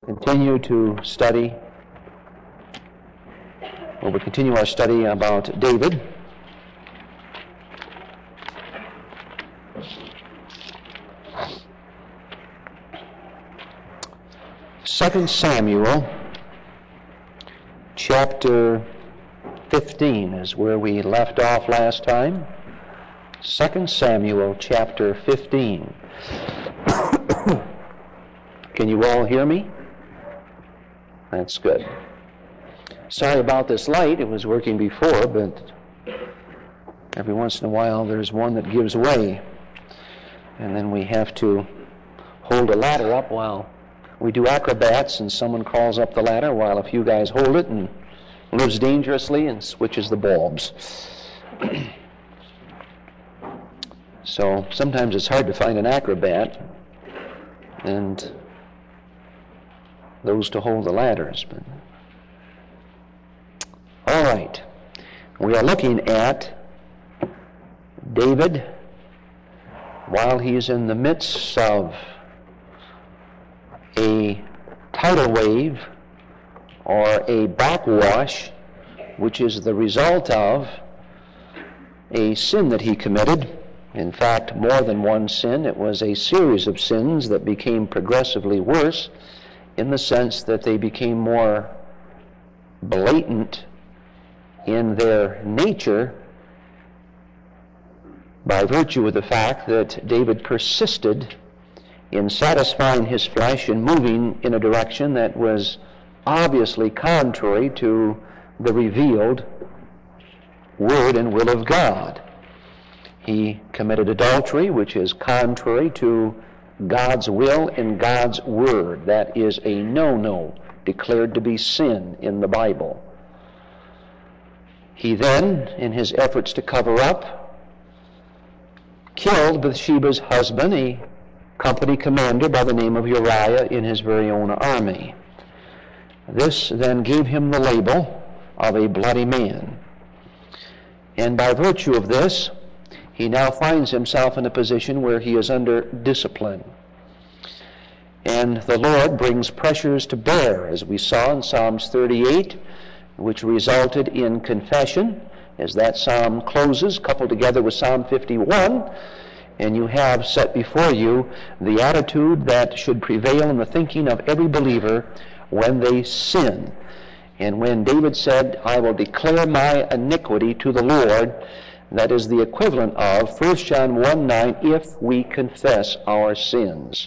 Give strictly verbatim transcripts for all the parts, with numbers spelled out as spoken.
Continue to study, or we continue our study about David. Second Samuel, chapter fifteen is where we left off last time. Second Samuel, chapter fifteen. Can you all hear me? That's good. Sorry about this light. It was working before, but every once in a while there's one that gives way. And then we have to hold a ladder up while we do acrobats, and someone crawls up the ladder while a few guys hold it and lives dangerously and switches the bulbs. So sometimes it's hard to find an acrobat and those to hold the ladders. But all right, we are looking at David while he's in the midst of a tidal wave or a backwash, which is the result of a sin that he committed. In fact, more than one sin. It was a series of sins that became progressively worse, in the sense that they became more blatant in their nature by virtue of the fact that David persisted in satisfying his flesh and moving in a direction that was obviously contrary to the revealed word and will of God. He committed adultery, which is contrary to God's will and God's word. That is a no-no, declared to be sin in the Bible. He then, in his efforts to cover up, killed Bathsheba's husband, a company commander by the name of Uriah, in his very own army. This then gave him the label of a bloody man. And by virtue of this, he now finds himself in a position where he is under discipline. And the Lord brings pressures to bear, as we saw in Psalms thirty-eight, which resulted in confession, as that psalm closes, coupled together with Psalm fifty-one. And you have set before you the attitude that should prevail in the thinking of every believer when they sin. And when David said, "I will declare my iniquity to the Lord," that is the equivalent of First John one nine, if we confess our sins.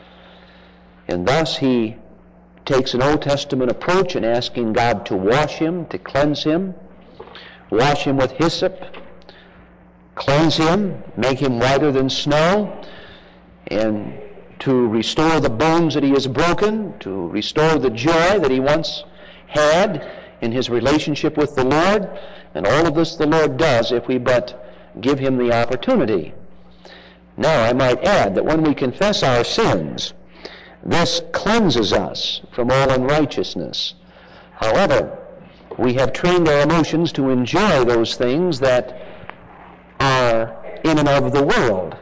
And thus he takes an Old Testament approach in asking God to wash him, to cleanse him, wash him with hyssop, cleanse him, make him whiter than snow, and to restore the bones that he has broken, to restore the joy that he once had in his relationship with the Lord. And all of this the Lord does if we but give him the opportunity. Now, I might add that when we confess our sins, this cleanses us from all unrighteousness. However, we have trained our emotions to enjoy those things that are in and of the world.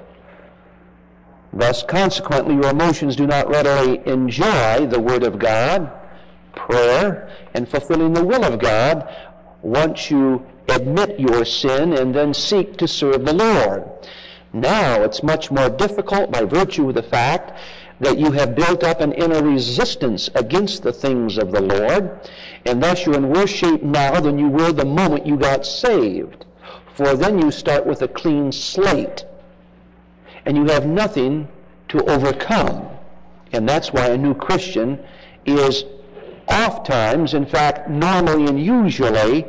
Thus, consequently, your emotions do not readily enjoy the Word of God, prayer, and fulfilling the will of God once you admit your sin and then seek to serve the Lord. Now it's much more difficult by virtue of the fact that you have built up an inner resistance against the things of the Lord, and thus you're in worse shape now than you were the moment you got saved. For then you start with a clean slate, and you have nothing to overcome. And that's why a new Christian is oft times, in fact, normally and usually,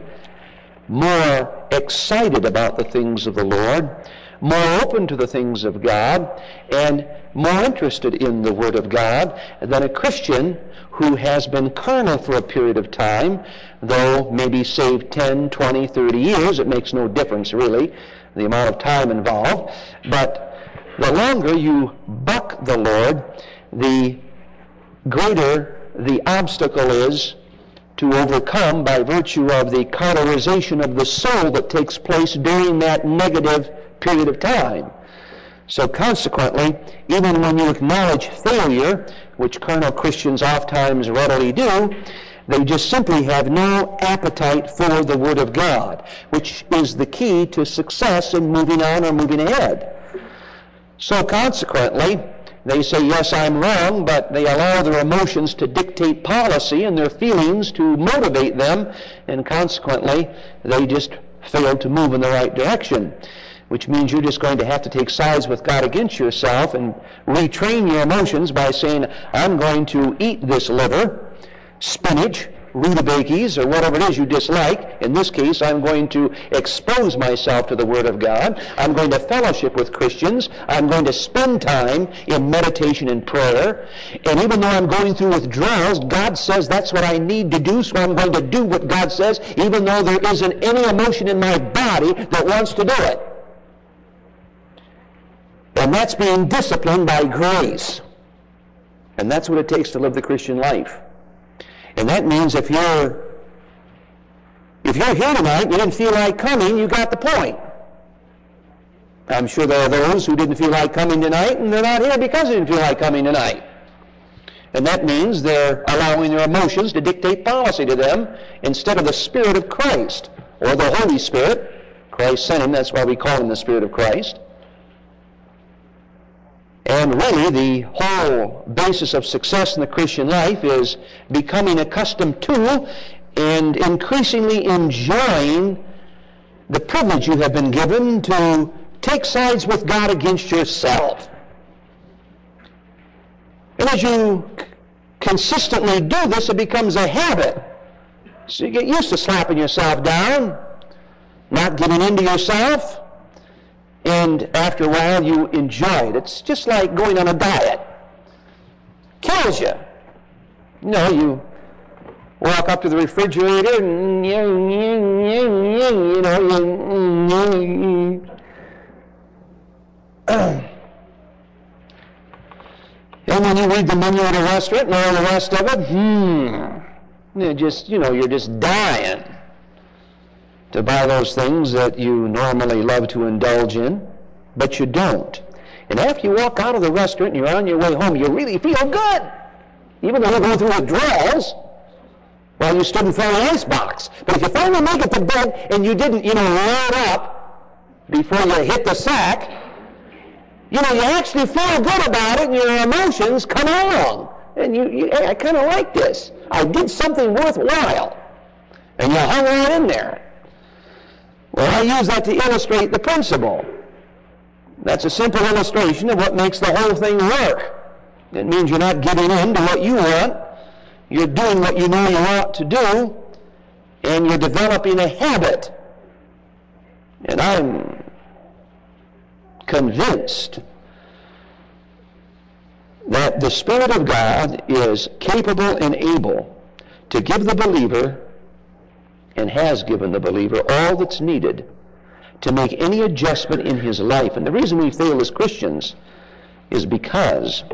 more excited about the things of the Lord, more open to the things of God, and more interested in the Word of God than a Christian who has been carnal for a period of time, though maybe saved ten, twenty, thirty years. It makes no difference, really, the amount of time involved. But the longer you buck the Lord, the greater the obstacle is to overcome by virtue of the cauterization of the soul that takes place during that negative period of time. So consequently, even when you acknowledge failure, which carnal Christians oftentimes readily do. They just simply have no appetite for the Word of God, which is the key to success in moving on or moving ahead. So consequently, they say, yes, I'm wrong, but they allow their emotions to dictate policy and their feelings to motivate them, and consequently, they just fail to move in the right direction, which means you're just going to have to take sides with God against yourself and retrain your emotions by saying, I'm going to eat this liver, spinach, rutabagas, or whatever it is you dislike. In this case, I'm going to expose myself to the Word of God. I'm going to fellowship with Christians. I'm going to spend time in meditation and prayer. And even though I'm going through withdrawals, God says that's what I need to do, so I'm going to do what God says, even though there isn't any emotion in my body that wants to do it. And that's being disciplined by grace. And that's what it takes to live the Christian life. And that means if you're if you're here tonight and you didn't feel like coming, you got the point. I'm sure there are those who didn't feel like coming tonight, and they're not here because they didn't feel like coming tonight. And that means they're allowing their emotions to dictate policy to them instead of the Spirit of Christ, or the Holy Spirit. Christ sent him, that's why we call him the Spirit of Christ. And really, the whole basis of success in the Christian life is becoming accustomed to and increasingly enjoying the privilege you have been given to take sides with God against yourself. And as you c- consistently do this, it becomes a habit. So you get used to slapping yourself down, not giving in to yourself, and after a while you enjoy it. It's just like going on a diet. Kills you. You know, you walk up to the refrigerator and you, you, you, you, you know, you, you, uh, and when you read the menu at a restaurant and all the rest of it, hmm, you're just, you know, you're just dying to buy those things that you normally love to indulge in, but you don't. And after you walk out of the restaurant and you're on your way home, you really feel good, even though you're going through withdrawals while you stood in front of the icebox. But if you finally make it to bed and you didn't, you know, load up before you hit the sack, you know, you actually feel good about it and your emotions come along. And you, you hey, I kind of like this. I did something worthwhile. And you hung right in there. Well, I use that to illustrate the principle. That's a simple illustration of what makes the whole thing work. It means you're not giving in to what you want. You're doing what you know you ought to do, and you're developing a habit. And I'm convinced that the Spirit of God is capable and able to give the believer, and has given the believer, all that's needed to make any adjustment in his life. And the reason we fail as Christians is because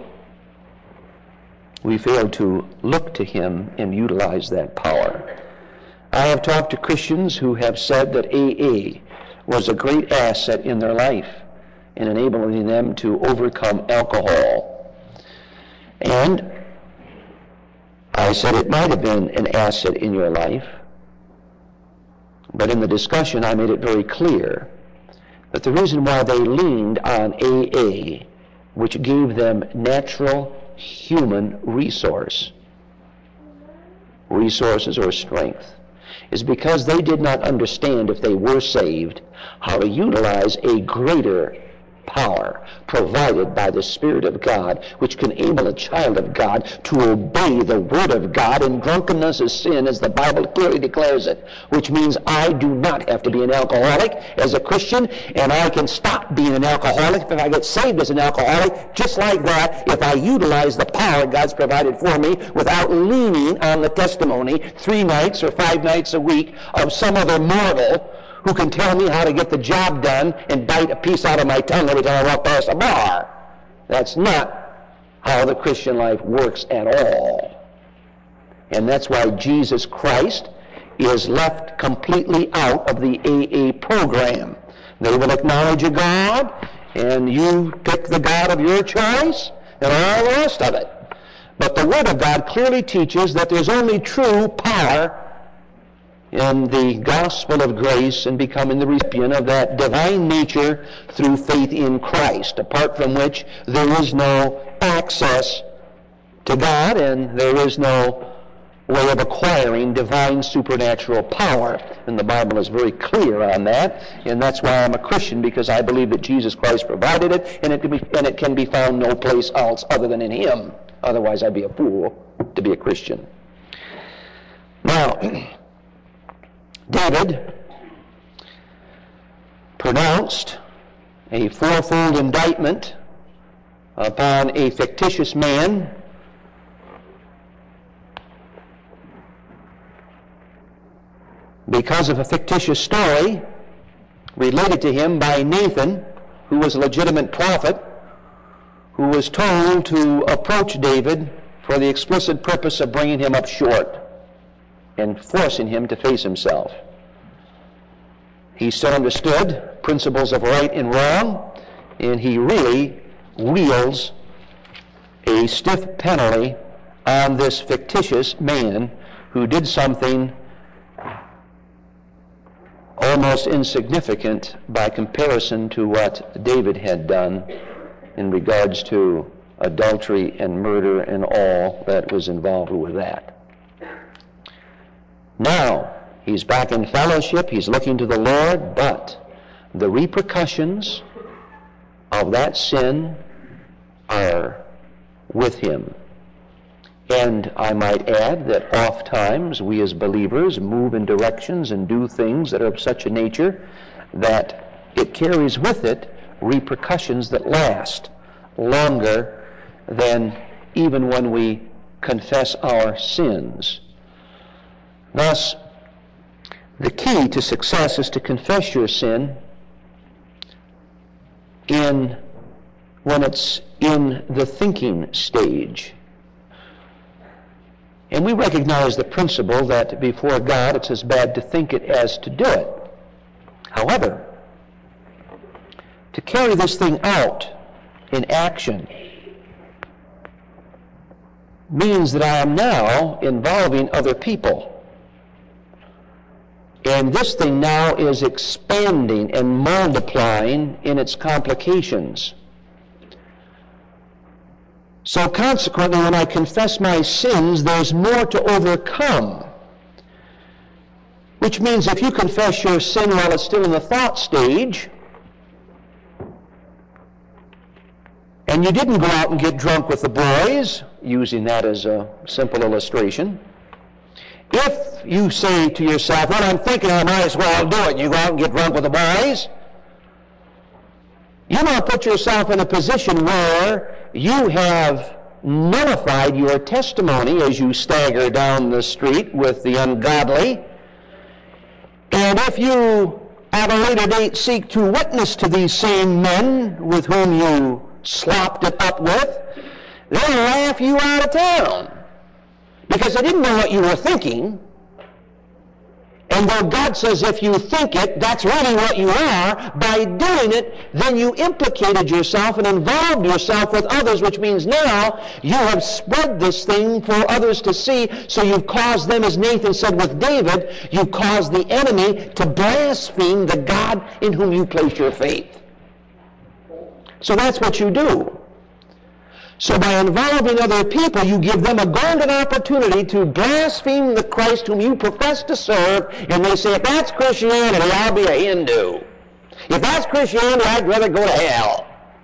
we fail to look to him and utilize that power. I have talked to Christians who have said that A A was a great asset in their life in enabling them to overcome alcohol. And I said it might have been an asset in your life, but in the discussion, I made it very clear that the reason why they leaned on A A, which gave them natural human resource, resources or strength, is because they did not understand, if they were saved, how to utilize a greater power provided by the Spirit of God, which can enable a child of God to obey the Word of God. And drunkenness is sin, as the Bible clearly declares it, which means I do not have to be an alcoholic as a Christian, and I can stop being an alcoholic if I get saved as an alcoholic, just like that, if I utilize the power God's provided for me without leaning on the testimony three nights or five nights a week of some other mortal who can tell me how to get the job done and bite a piece out of my tongue every time I walk past a bar. That's not how the Christian life works at all. And that's why Jesus Christ is left completely out of the A A program. They will acknowledge a God, and you pick the God of your choice, and all the rest of it. But the Word of God clearly teaches that there's only true power in the gospel of grace and becoming the recipient of that divine nature through faith in Christ, apart from which there is no access to God and there is no way of acquiring divine supernatural power. And the Bible is very clear on that, and that's why I'm a Christian, because I believe that Jesus Christ provided it, and it can be, and it can be found no place else other than in Him. Otherwise, I'd be a fool to be a Christian. Now, David pronounced a fourfold indictment upon a fictitious man because of a fictitious story related to him by Nathan, who was a legitimate prophet, who was told to approach David for the explicit purpose of bringing him up short and forcing him to face himself. He still understood principles of right and wrong, and he really wields a stiff penalty on this fictitious man who did something almost insignificant by comparison to what David had done in regards to adultery and murder and all that was involved with that. Now, he's back in fellowship, he's looking to the Lord, but the repercussions of that sin are with him. And I might add that oft times we as believers move in directions and do things that are of such a nature that it carries with it repercussions that last longer than even when we confess our sins. Thus, the key to success is to confess your sin in when it's in the thinking stage. And we recognize the principle that before God it's as bad to think it as to do it. However, to carry this thing out in action means that I am now involving other people. And this thing now is expanding and multiplying in its complications. So consequently, when I confess my sins, there's more to overcome. Which means if you confess your sin while it's still in the thought stage, and you didn't go out and get drunk with the boys, using that as a simple illustration, if you say to yourself, well, I'm thinking I might as well do it, and you go out and get drunk with the boys, you now put yourself in a position where you have nullified your testimony as you stagger down the street with the ungodly. And if you at a later date seek to witness to these same men with whom you slopped it up with, they'll laugh you out of town because they didn't know what you were thinking. And though God says if you think it, that's really what you are, by doing it, then you implicated yourself and involved yourself with others, which means now you have spread this thing for others to see, so you've caused them, as Nathan said with David, you've caused the enemy to blaspheme the God in whom you place your faith. So that's what you do. So by involving other people, you give them a golden opportunity to blaspheme the Christ whom you profess to serve, and they say, if that's Christianity, I'll be a Hindu. If that's Christianity, I'd rather go to hell.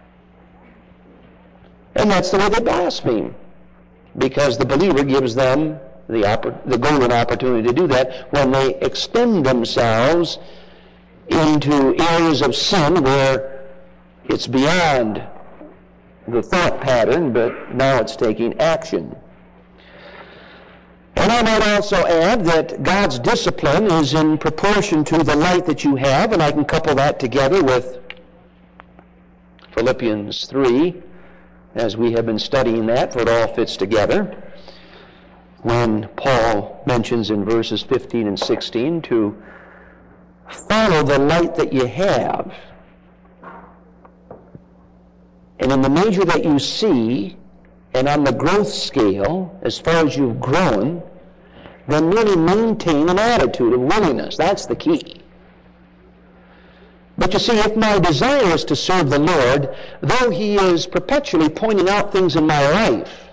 And that's the way they blaspheme, because the believer gives them the, oppor- the golden opportunity to do that when they extend themselves into areas of sin where it's beyond the thought pattern, but now it's taking action. And I might also add that God's discipline is in proportion to the light that you have, and I can couple that together with Philippians three, as we have been studying that, for it all fits together, when Paul mentions in verses fifteen and sixteen to follow the light that you have. And in the measure that you see and on the growth scale, as far as you've grown, then really maintain an attitude of willingness. That's the key. But you see, if my desire is to serve the Lord, though He is perpetually pointing out things in my life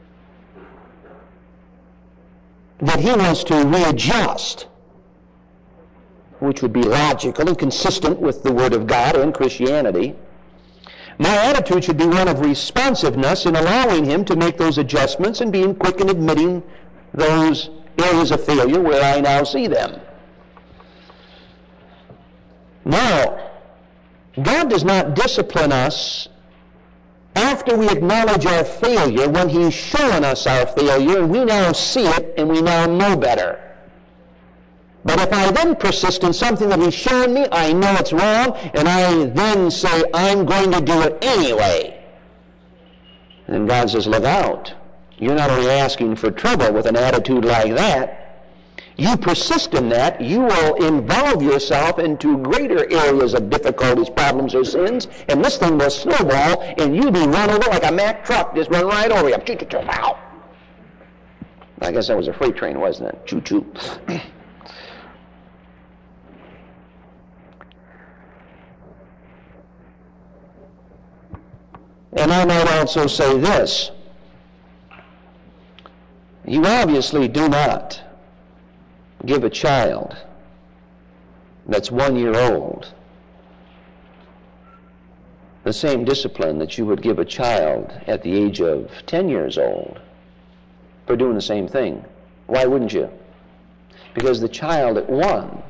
that He wants to readjust, which would be logical and consistent with the Word of God and Christianity, my attitude should be one of responsiveness in allowing Him to make those adjustments and being quick in admitting those areas of failure where I now see them. Now, God does not discipline us after we acknowledge our failure when He's showing us our failure and we now see it and we now know better. But if I then persist in something that He's shown me, I know it's wrong, and I then say, I'm going to do it anyway, then God says, look out. You're not only asking for trouble with an attitude like that, you persist in that, you will involve yourself into greater areas of difficulties, problems, or sins, and this thing will snowball, and you'll be run over like a Mack truck, just run right over you. Choo-choo-choo, ow. I guess that was a freight train, wasn't it? Choo-choo. And I might also say this. You obviously do not give a child that's one year old the same discipline that you would give a child at the age of ten years old for doing the same thing. Why wouldn't you? Because the child at one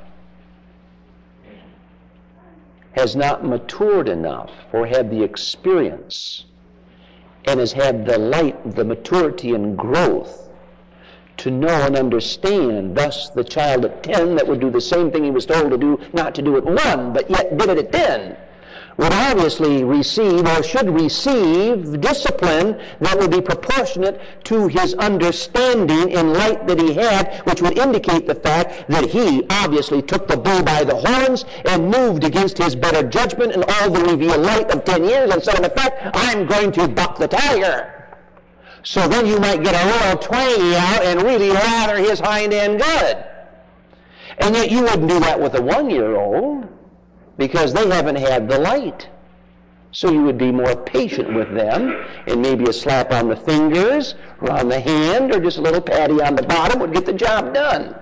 has not matured enough or had the experience and has had the light, the maturity and growth to know and understand. Thus, the child at ten that would do the same thing he was told to do, not to do at one, but yet did it at ten, would obviously receive or should receive discipline that would be proportionate to his understanding and light that he had, which would indicate the fact that he obviously took the bull by the horns and moved against his better judgment and all the revealed light of ten years and said, in effect, I'm going to buck the tiger. So then you might get a little twangy out and really lather his hind end good. And yet you wouldn't do that with a one-year-old because they haven't had the light. So you would be more patient with them, and maybe a slap on the fingers or on the hand or just a little patty on the bottom would get the job done.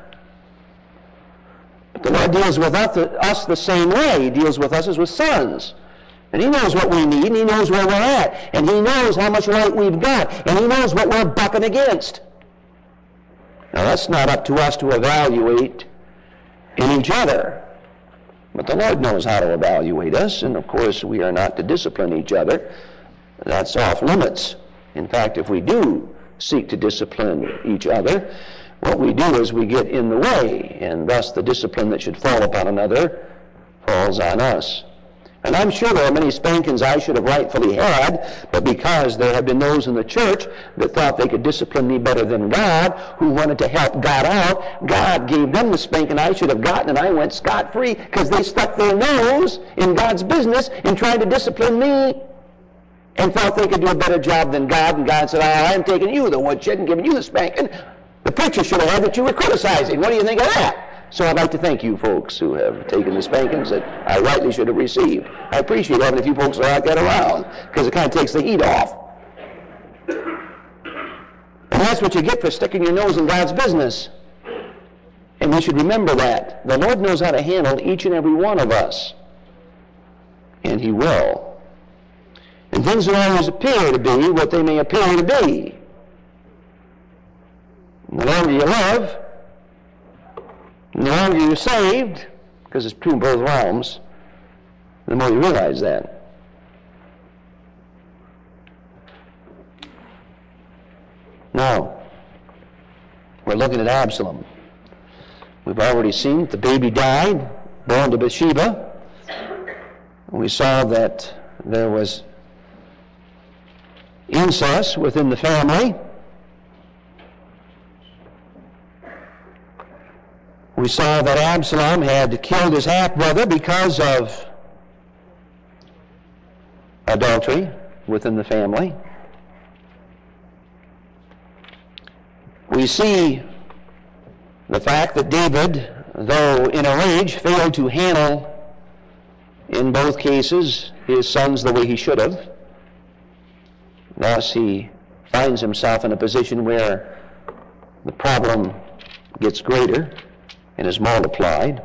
But the Lord deals with us the same way. He deals with us as with sons. And He knows what we need, and He knows where we're at, and He knows how much light we've got, and He knows what we're bucking against. Now, that's not up to us to evaluate in each other, but the Lord knows how to evaluate us, and of course we are not to discipline each other. That's off limits. In fact, if we do seek to discipline each other, what we do is we get in the way, and thus the discipline that should fall upon another falls on us. And I'm sure there are many spankings I should have rightfully had, but because there have been those in the church that thought they could discipline me better than God, who wanted to help God out, God gave them the spanking I should have gotten, and I went scot-free because they stuck their nose in God's business and tried to discipline me and thought they could do a better job than God, and God said, oh, I'm taking you the woodshed and giving you the spanking. The preacher should have had that you were criticizing. What do you think of that? So I'd like to thank you folks who have taken the spankings that I rightly should have received. I appreciate having a few folks like that around because it kind of takes the heat off. And that's what you get for sticking your nose in God's business. And we should remember that. The Lord knows how to handle each and every one of us. And He will. And things don't always appear to be what they may appear to be. And the longer you live, and the longer you're saved, because it's true in both realms, the more you realize that. Now, we're looking at Absalom. We've already seen that the baby died, born to Bathsheba. We saw that there was incest within the family. We saw that Absalom had killed his half-brother because of adultery within the family. We see the fact that David, though in a rage, failed to handle, in both cases, his sons the way he should have. Thus, he finds himself in a position where the problem gets greater and is multiplied.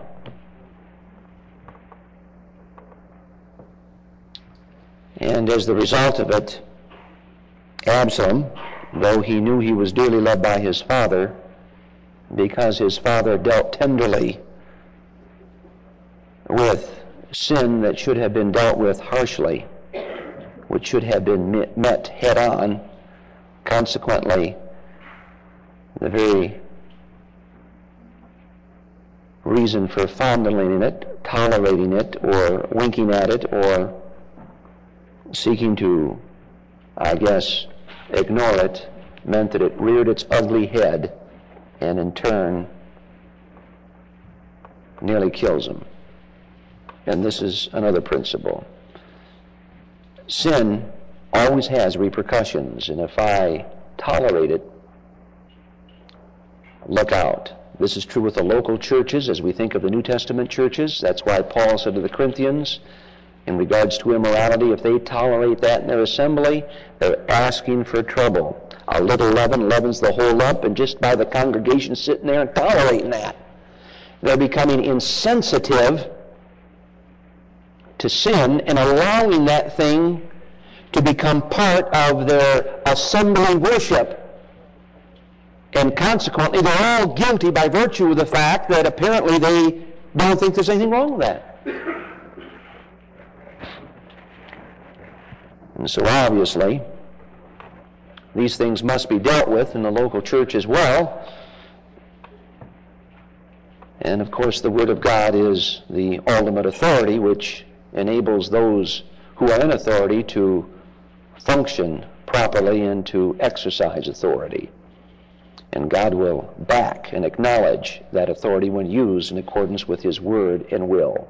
And as the result of it, Absalom, though he knew he was dearly loved by his father, because his father dealt tenderly with sin that should have been dealt with harshly, which should have been met head on, consequently, the very reason for fondling it, tolerating it, or winking at it, or seeking to, I guess, ignore it, meant that it reared its ugly head and in turn nearly kills him. And this is another principle. Sin always has repercussions, and if I tolerate it, look out. This is true with the local churches as we think of the New Testament churches. That's why Paul said to the Corinthians, in regards to immorality, if they tolerate that in their assembly, they're asking for trouble. A little leaven leavens the whole lump, and just by the congregation sitting there and tolerating that, they're becoming insensitive to sin and allowing that thing to become part of their assembly worship. And consequently, they're all guilty by virtue of the fact that apparently they don't think there's anything wrong with that. And so obviously, these things must be dealt with in the local church as well. And of course, the Word of God is the ultimate authority, which enables those who are in authority to function properly and to exercise authority. And God will back and acknowledge that authority when used in accordance with His Word and will.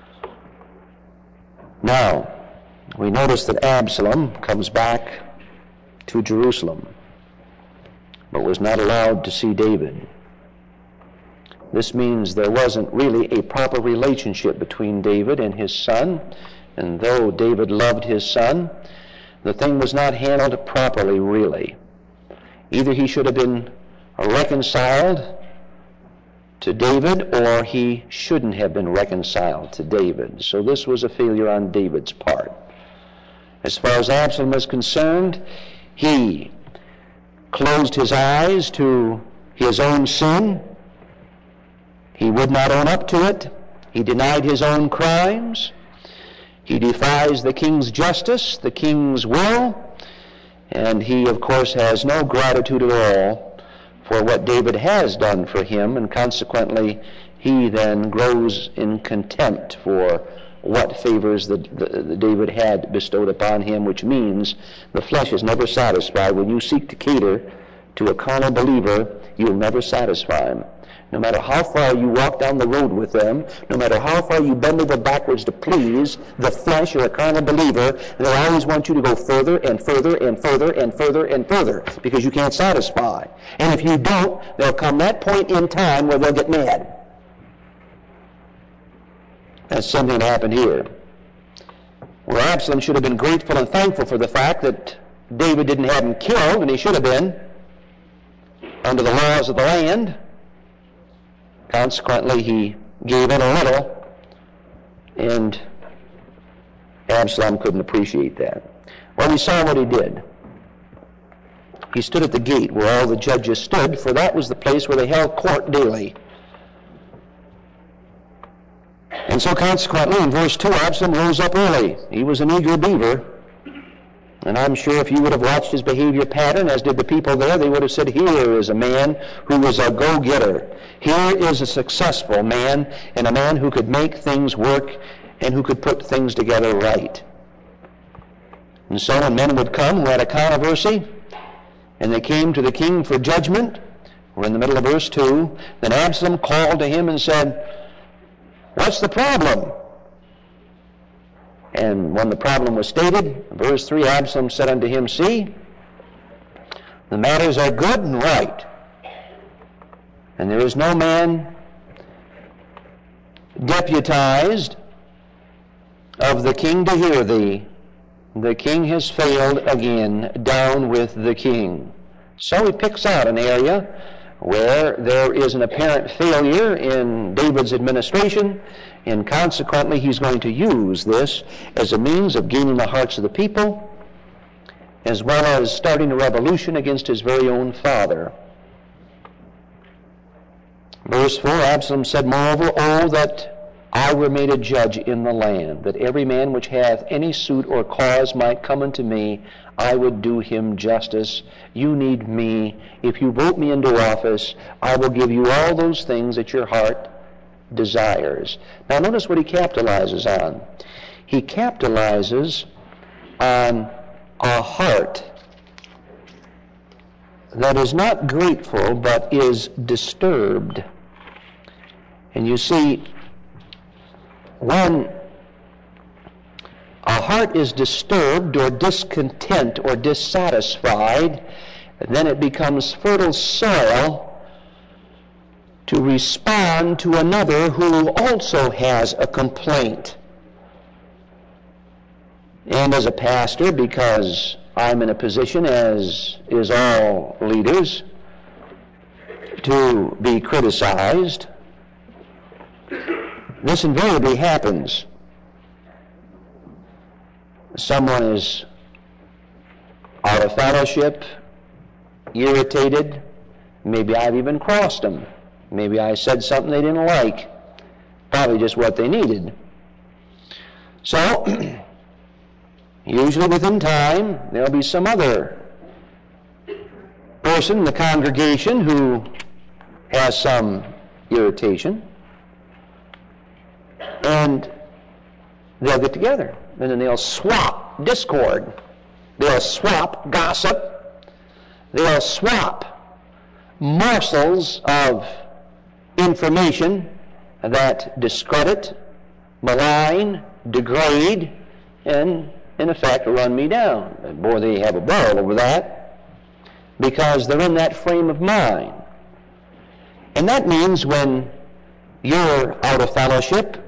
Now, we notice that Absalom comes back to Jerusalem, but was not allowed to see David. This means there wasn't really a proper relationship between David and his son, and though David loved his son, the thing was not handled properly, really. Either he should have been reconciled to David, or he shouldn't have been reconciled to David. So this was a failure on David's part. As far as Absalom is concerned, he closed his eyes to his own sin. He would not own up to it. He denied his own crimes. He defies the king's justice, the king's will, and he, of course, has no gratitude at all for what David has done for him, and consequently, he then grows in contempt for what favors that David had bestowed upon him, which means the flesh is never satisfied. When you seek to cater to a carnal believer, you'll never satisfy him. No matter how far you walk down the road with them, no matter how far you bend over backwards to please the flesh or a carnal believer, they'll always want you to go further and further and further and further and further because you can't satisfy. And if you don't, there'll come that point in time where they'll get mad. That's something that happened here. Where Absalom should have been grateful and thankful for the fact that David didn't have him killed, and he should have been, under the laws of the land. Consequently, he gave in a little, and Absalom couldn't appreciate that. Well, we saw what he did. He stood at the gate where all the judges stood, for that was the place where they held court daily. And so consequently, in verse two, Absalom rose up early. He was an eager beaver. And I'm sure if you would have watched his behavior pattern, as did the people there, they would have said, here is a man who is a go-getter. Here is a successful man, and a man who could make things work and who could put things together right. And so when men would come who had a controversy, and they came to the king for judgment, we're in the middle of verse two, then Absalom called to him and said, what's the problem? And when the problem was stated, verse three, Absalom said unto him, see, the matters are good and right. And there is no man deputized of the king to hear thee. The king has failed again. Down with the king. So he picks out an area where there is an apparent failure in David's administration, and consequently he's going to use this as a means of gaining the hearts of the people, as well as starting a revolution against his very own father. Verse four, Absalom said, Moreover, oh, that I were made a judge in the land, that every man which hath any suit or cause might come unto me, I would do him justice. You need me. If you vote me into office, I will give you all those things that your heart desires. Now notice what he capitalizes on. He capitalizes on a heart that is not grateful but is disturbed. And you see, when a heart is disturbed or discontent or dissatisfied, then it becomes fertile soil to respond to another who also has a complaint. And as a pastor, because I'm in a position, as is all leaders, to be criticized, this invariably happens. Someone is out of fellowship, irritated. Maybe I've even crossed them. Maybe I said something they didn't like. Probably just what they needed. So, usually within time, there'll be some other person in the congregation who has some irritation. And they'll get together, and then they'll swap discord. They'll swap gossip. They'll swap morsels of information that discredit, malign, degrade, and in effect run me down. And boy, they have a ball over that, because they're in that frame of mind. And that means when you're out of fellowship,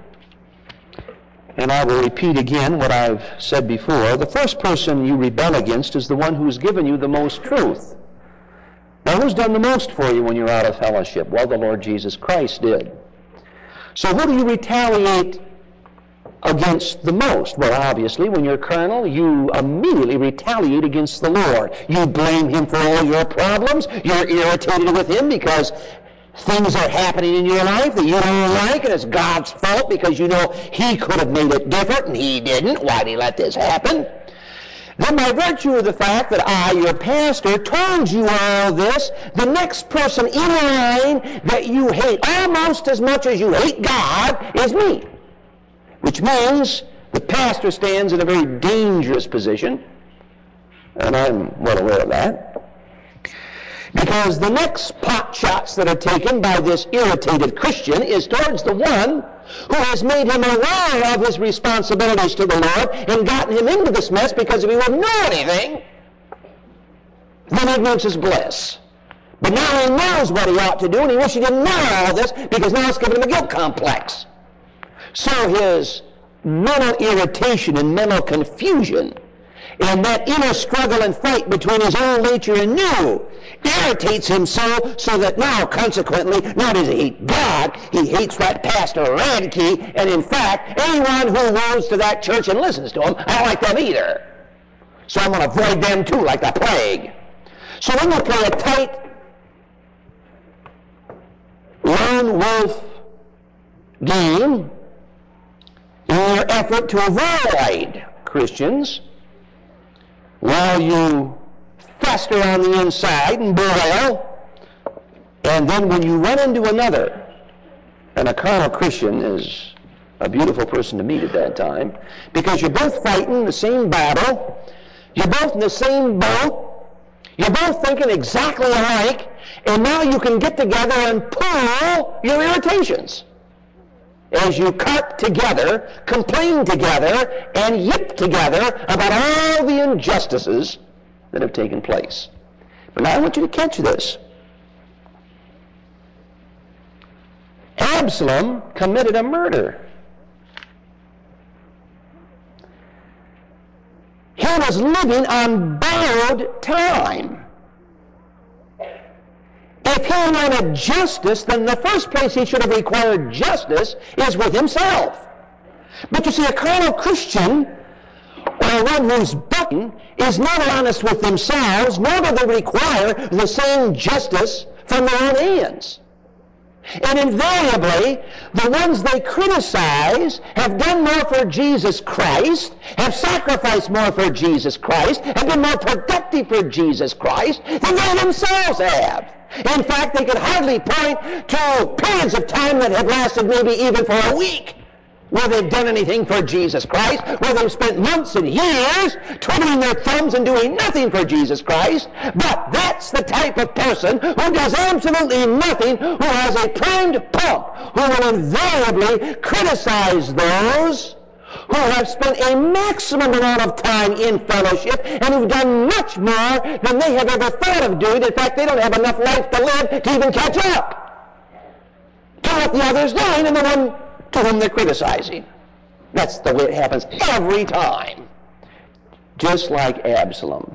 and I will repeat again what I've said before, the first person you rebel against is the one who's given you the most truth. Now, who's done the most for you when you're out of fellowship? Well, the Lord Jesus Christ did. So who do you retaliate against the most? Well, obviously, when you're carnal, you immediately retaliate against the Lord. You blame him for all your problems. You're irritated with him because things are happening in your life that you don't like, and it's God's fault because you know he could have made it different and he didn't. Why did he let this happen? Then by virtue of the fact that I, your pastor, told you all this, the next person in line that you hate almost as much as you hate God is me. Which means the pastor stands in a very dangerous position, and I'm well aware of that. Because the next pot shots that are taken by this irritated Christian is towards the one who has made him aware of his responsibilities to the Lord and gotten him into this mess, because if he wouldn't know anything, then ignorance is bliss. But now he knows what he ought to do, and he wishes he didn't know all this, because now it's giving him a guilt complex. So his mental irritation and mental confusion and that inner struggle and fight between his old nature and new irritates him so, so that now, consequently, not does he hate God, he hates that pastor Radke, and in fact, anyone who goes to that church and listens to him, I don't like them either. So I'm going to avoid them too, like the plague. So we're going to play a tight lone wolf game in your effort to avoid Christians, while you fester on the inside and boil, and then when you run into another, and a carnal Christian is a beautiful person to meet at that time, because you're both fighting the same battle, you're both in the same boat, you're both thinking exactly alike, and now you can get together and pool your irritations as you carp together, complain together, and yip together about all the injustices that have taken place. But now I want you to catch this. Absalom committed a murder. He was living on borrowed time. If he wanted justice, then the first place he should have required justice is with himself. But you see, a carnal Christian, or one who's bucking, is not honest with themselves, nor do they require the same justice from their own hands. And invariably, the ones they criticize have done more for Jesus Christ, have sacrificed more for Jesus Christ, have been more productive for Jesus Christ than they themselves have. In fact, they could hardly point to periods of time that have lasted maybe even for a week where they've done anything for Jesus Christ, where they've spent months and years twiddling their thumbs and doing nothing for Jesus Christ. But that's the type of person who does absolutely nothing, who has a primed pump, who will invariably criticize those who have spent a maximum amount of time in fellowship and who've done much more than they have ever thought of doing. In fact, they don't have enough life to live to even catch up to what the other's doing and the one to whom they're criticizing. That's the way it happens every time. Just like Absalom.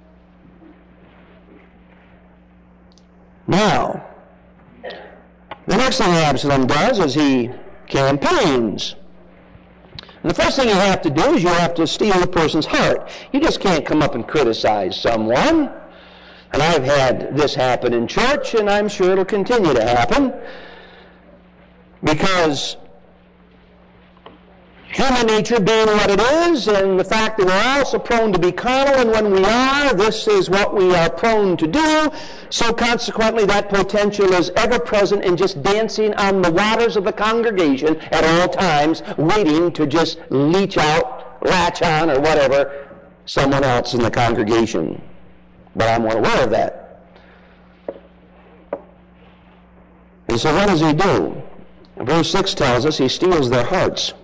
Now, the next thing Absalom does is he campaigns. And the first thing you have to do is you have to steal a person's heart. You just can't come up and criticize someone. And I've had this happen in church, and I'm sure it'll continue to happen. Because human nature being what it is, and the fact that we're also prone to be carnal, and when we are, this is what we are prone to do. So consequently, that potential is ever present and just dancing on the waters of the congregation at all times, waiting to just leach out, latch on, or whatever, someone else in the congregation. But I'm well aware of that. And so what does he do? Verse six tells us he steals their hearts.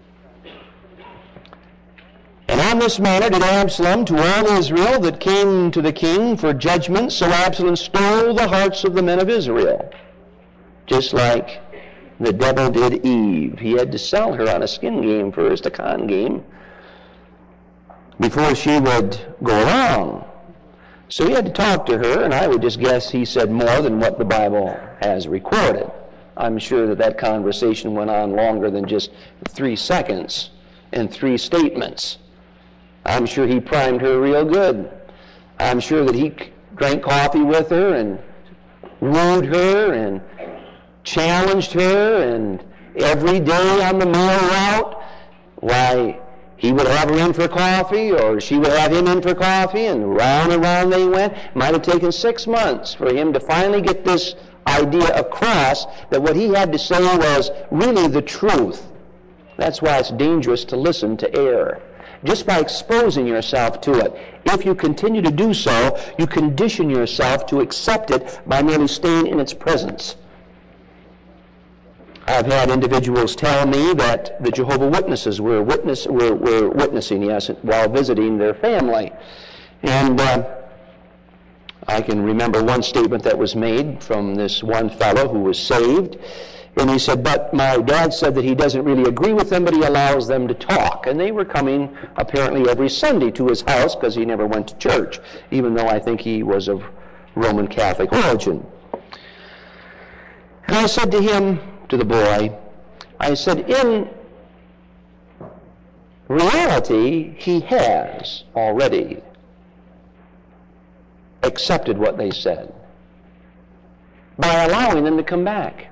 And on this manner did Absalom to all Israel that came to the king for judgment. So Absalom stole the hearts of the men of Israel, just like the devil did Eve. He had to sell her on a skin game first, a con game, before she would go along. So he had to talk to her, and I would just guess he said more than what the Bible has recorded. I'm sure that that conversation went on longer than just three seconds and three statements. I'm sure he primed her real good. I'm sure that he drank coffee with her and wooed her and challenged her, and every day on the mail route, why, he would have her in for coffee, or she would have him in for coffee, and round and round they went. It might have taken six months for him to finally get this idea across that what he had to say was really the truth. That's why it's dangerous to listen to error. Just by exposing yourself to it. If you continue to do so, you condition yourself to accept it by merely staying in its presence. I've had individuals tell me that the Jehovah's Witnesses were, witness, were, were witnessing, yes, while visiting their family. And uh, I can remember one statement that was made from this one fellow who was saved. And he said, but my dad said that he doesn't really agree with them, but he allows them to talk. And they were coming apparently every Sunday to his house because he never went to church, even though I think he was of Roman Catholic origin. And I said to him, to the boy, I said, in reality, he has already accepted what they said by allowing them to come back.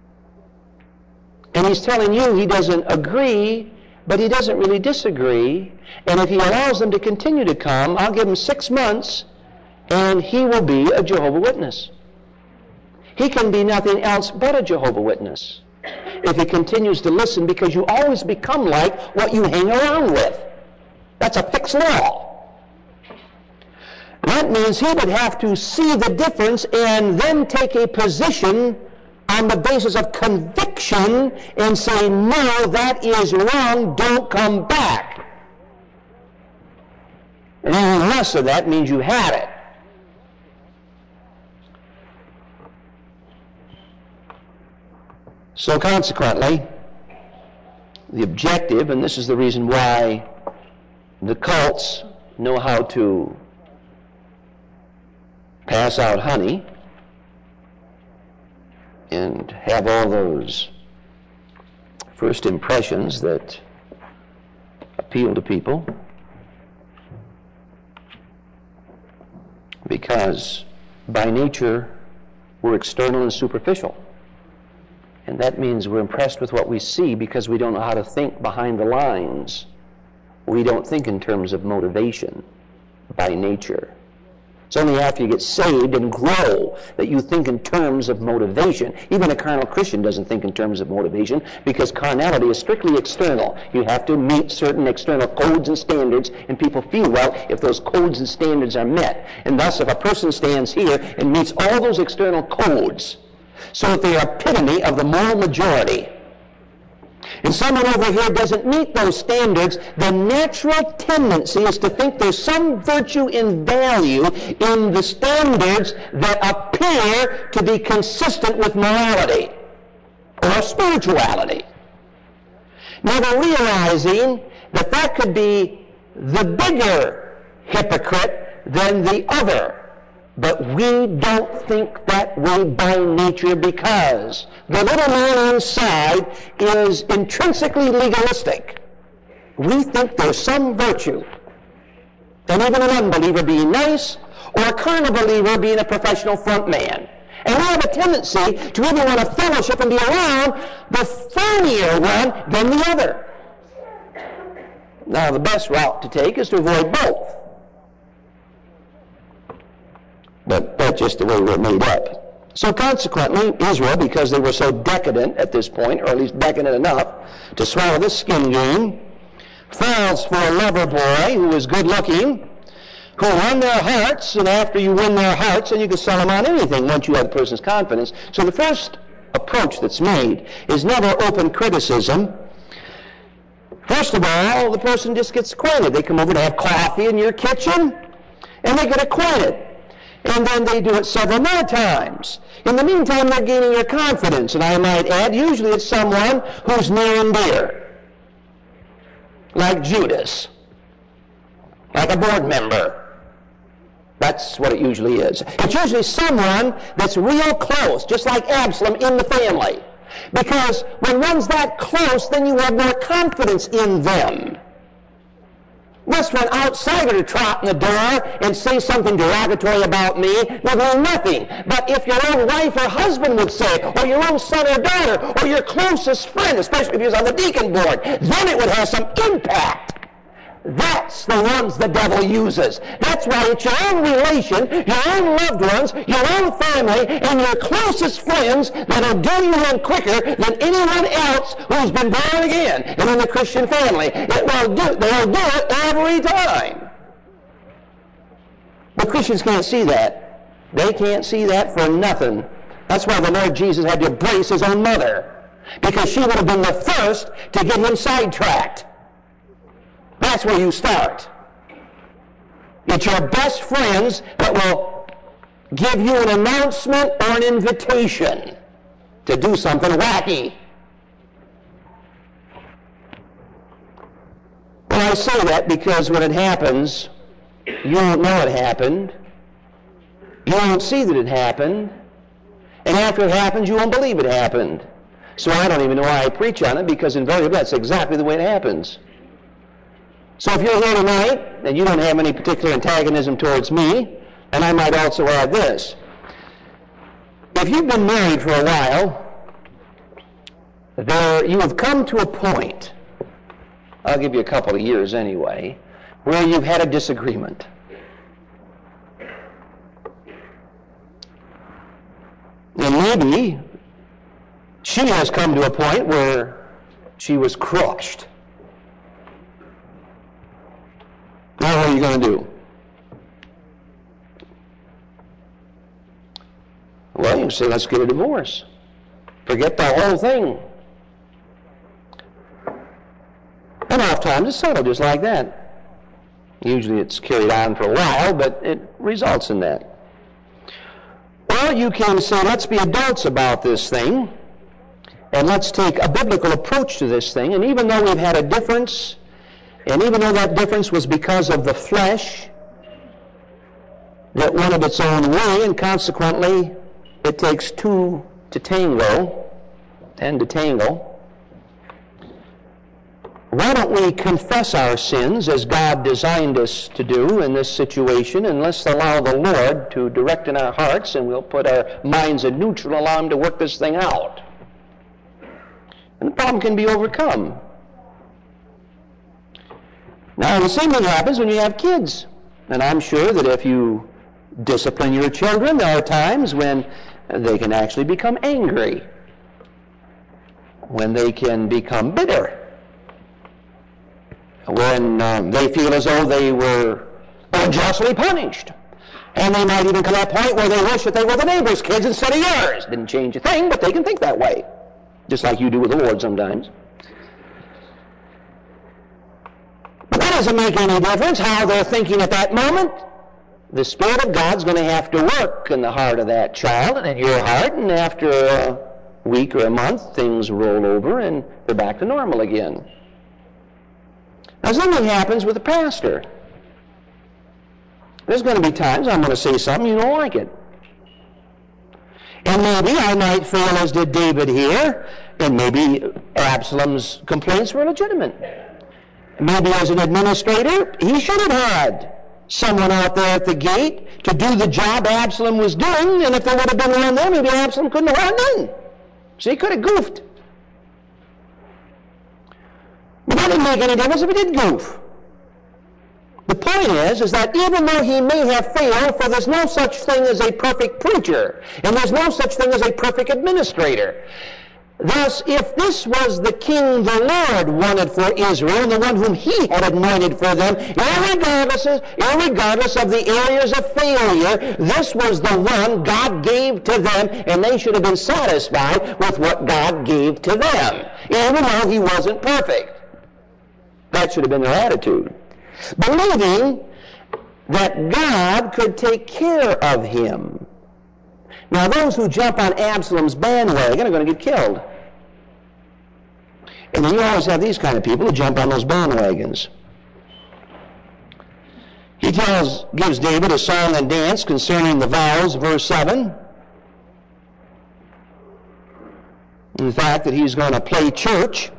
And he's telling you he doesn't agree, but he doesn't really disagree. And if he allows them to continue to come, I'll give him six months, and he will be a Jehovah's Witness. He can be nothing else but a Jehovah's Witness if he continues to listen, because you always become like what you hang around with. That's a fixed law. That means he would have to see the difference and then take a position on the basis of conviction and say, no, that is wrong, don't come back. And anything less of that means you had it. So consequently, the objective, and this is the reason why the cults know how to pass out honey and have all those first impressions that appeal to people, because by nature we're external and superficial. And that means we're impressed with what we see because we don't know how to think behind the lines. We don't think in terms of motivation by nature. It's only after you get saved and grow that you think in terms of motivation. Even a carnal Christian doesn't think in terms of motivation because carnality is strictly external. You have to meet certain external codes and standards, and people feel well if those codes and standards are met. And thus, if a person stands here and meets all those external codes, so that they are epitome of the moral majority, and someone over here doesn't meet those standards, the natural tendency is to think there's some virtue and value in the standards that appear to be consistent with morality or spirituality, never realizing that that could be the bigger hypocrite than the other. But we don't think that way by nature because the little man inside is intrinsically legalistic. We think there's some virtue, and even an unbeliever being nice, or a carnal believer being a professional front man. And we have a tendency to even want to fellowship and be around the phonier one than the other. Now, the best route to take is to avoid both. But that's just the way we're made up. So consequently, Israel, because they were so decadent at this point, or at least decadent enough to swallow this skin game, falls for a lover boy who is good looking, who won their hearts, and after you win their hearts, then you can sell them on anything once you have the person's confidence. So the first approach that's made is never open criticism. First of all, the person just gets acquainted. They come over to have coffee in your kitchen, and they get acquainted. And then they do it several more times. In the meantime, they're gaining your confidence. And I might add, usually it's someone who's near and dear. Like Judas. Like a board member. That's what it usually is. It's usually someone that's real close, just like Absalom in the family. Because when one's that close, then you have more confidence in them. Lest for an outsider to trot in the door and say something derogatory about me will mean nothing. But if your own wife or husband would say, or your own son or daughter, or your closest friend, especially if he was on the deacon board, then it would have some impact. That's the ones the devil uses. That's why it's your own relation, your own loved ones, your own family, and your closest friends that'll do you in quicker than anyone else who's been born again and in the Christian family. It will do, they'll do it every time. But Christians can't see that. They can't see that for nothing. That's why the Lord Jesus had to embrace his own mother, because she would have been the first to get him sidetracked. That's where you start. It's your best friends that will give you an announcement or an invitation to do something wacky. Well, I say that because when it happens, you won't know it happened. You won't see that it happened. And after it happens, you won't believe it happened. So I don't even know why I preach on it, because invariably that's exactly the way it happens. So if you're here tonight and you don't have any particular antagonism towards me, and I might also add this. If you've been married for a while, there you have come to a point, I'll give you a couple of years anyway, where you've had a disagreement. And maybe she has come to a point where she was crushed. Now what are you going to do? Well, you say, let's get a divorce. Forget the whole thing. And oftentimes it's settled just like that. Usually it's carried on for a while, but it results in that. Or you can say, let's be adults about this thing, and let's take a biblical approach to this thing. And even though we've had a difference, and even though that difference was because of the flesh that wanted its own way, and consequently it takes two to tango, and to tangle, why don't we confess our sins as God designed us to do in this situation, and let's allow the Lord to direct in our hearts, and we'll put our minds in neutral, allow Him to work this thing out. And the problem can be overcome. Now, the same thing happens when you have kids. And I'm sure that if you discipline your children, there are times when they can actually become angry, when they can become bitter, when um, they feel as though they were unjustly punished. And they might even come to a point where they wish that they were the neighbor's kids instead of yours. Didn't change a thing, but they can think that way, just like you do with the Lord sometimes. But that doesn't make any difference how they're thinking at that moment. The Spirit of God's going to have to work in the heart of that child and in your heart, and after a week or a month, things roll over and they're back to normal again. Now, something happens with the pastor. There's going to be times I'm going to say something you don't like it. And maybe I might feel as did David here, and maybe Absalom's complaints were legitimate. Maybe as an administrator, he should have had someone out there at the gate to do the job Absalom was doing, and if there would have been one there, maybe Absalom couldn't have run in. So he could have goofed. But that didn't make any difference if he did goof. The point is, is that even though he may have failed, for there's no such thing as a perfect preacher, and there's no such thing as a perfect administrator. Thus, if this was the king the Lord wanted for Israel, and the one whom he had anointed for them, irregardless of, irregardless of the areas of failure, this was the one God gave to them, and they should have been satisfied with what God gave to them, even though he wasn't perfect. That should have been their attitude. Believing that God could take care of him. Now, those who jump on Absalom's bandwagon are going to get killed. And then you always have these kind of people who jump on those bandwagons. He tells, gives David a song and dance concerning the vows, verse seven. In fact, that he's going to play church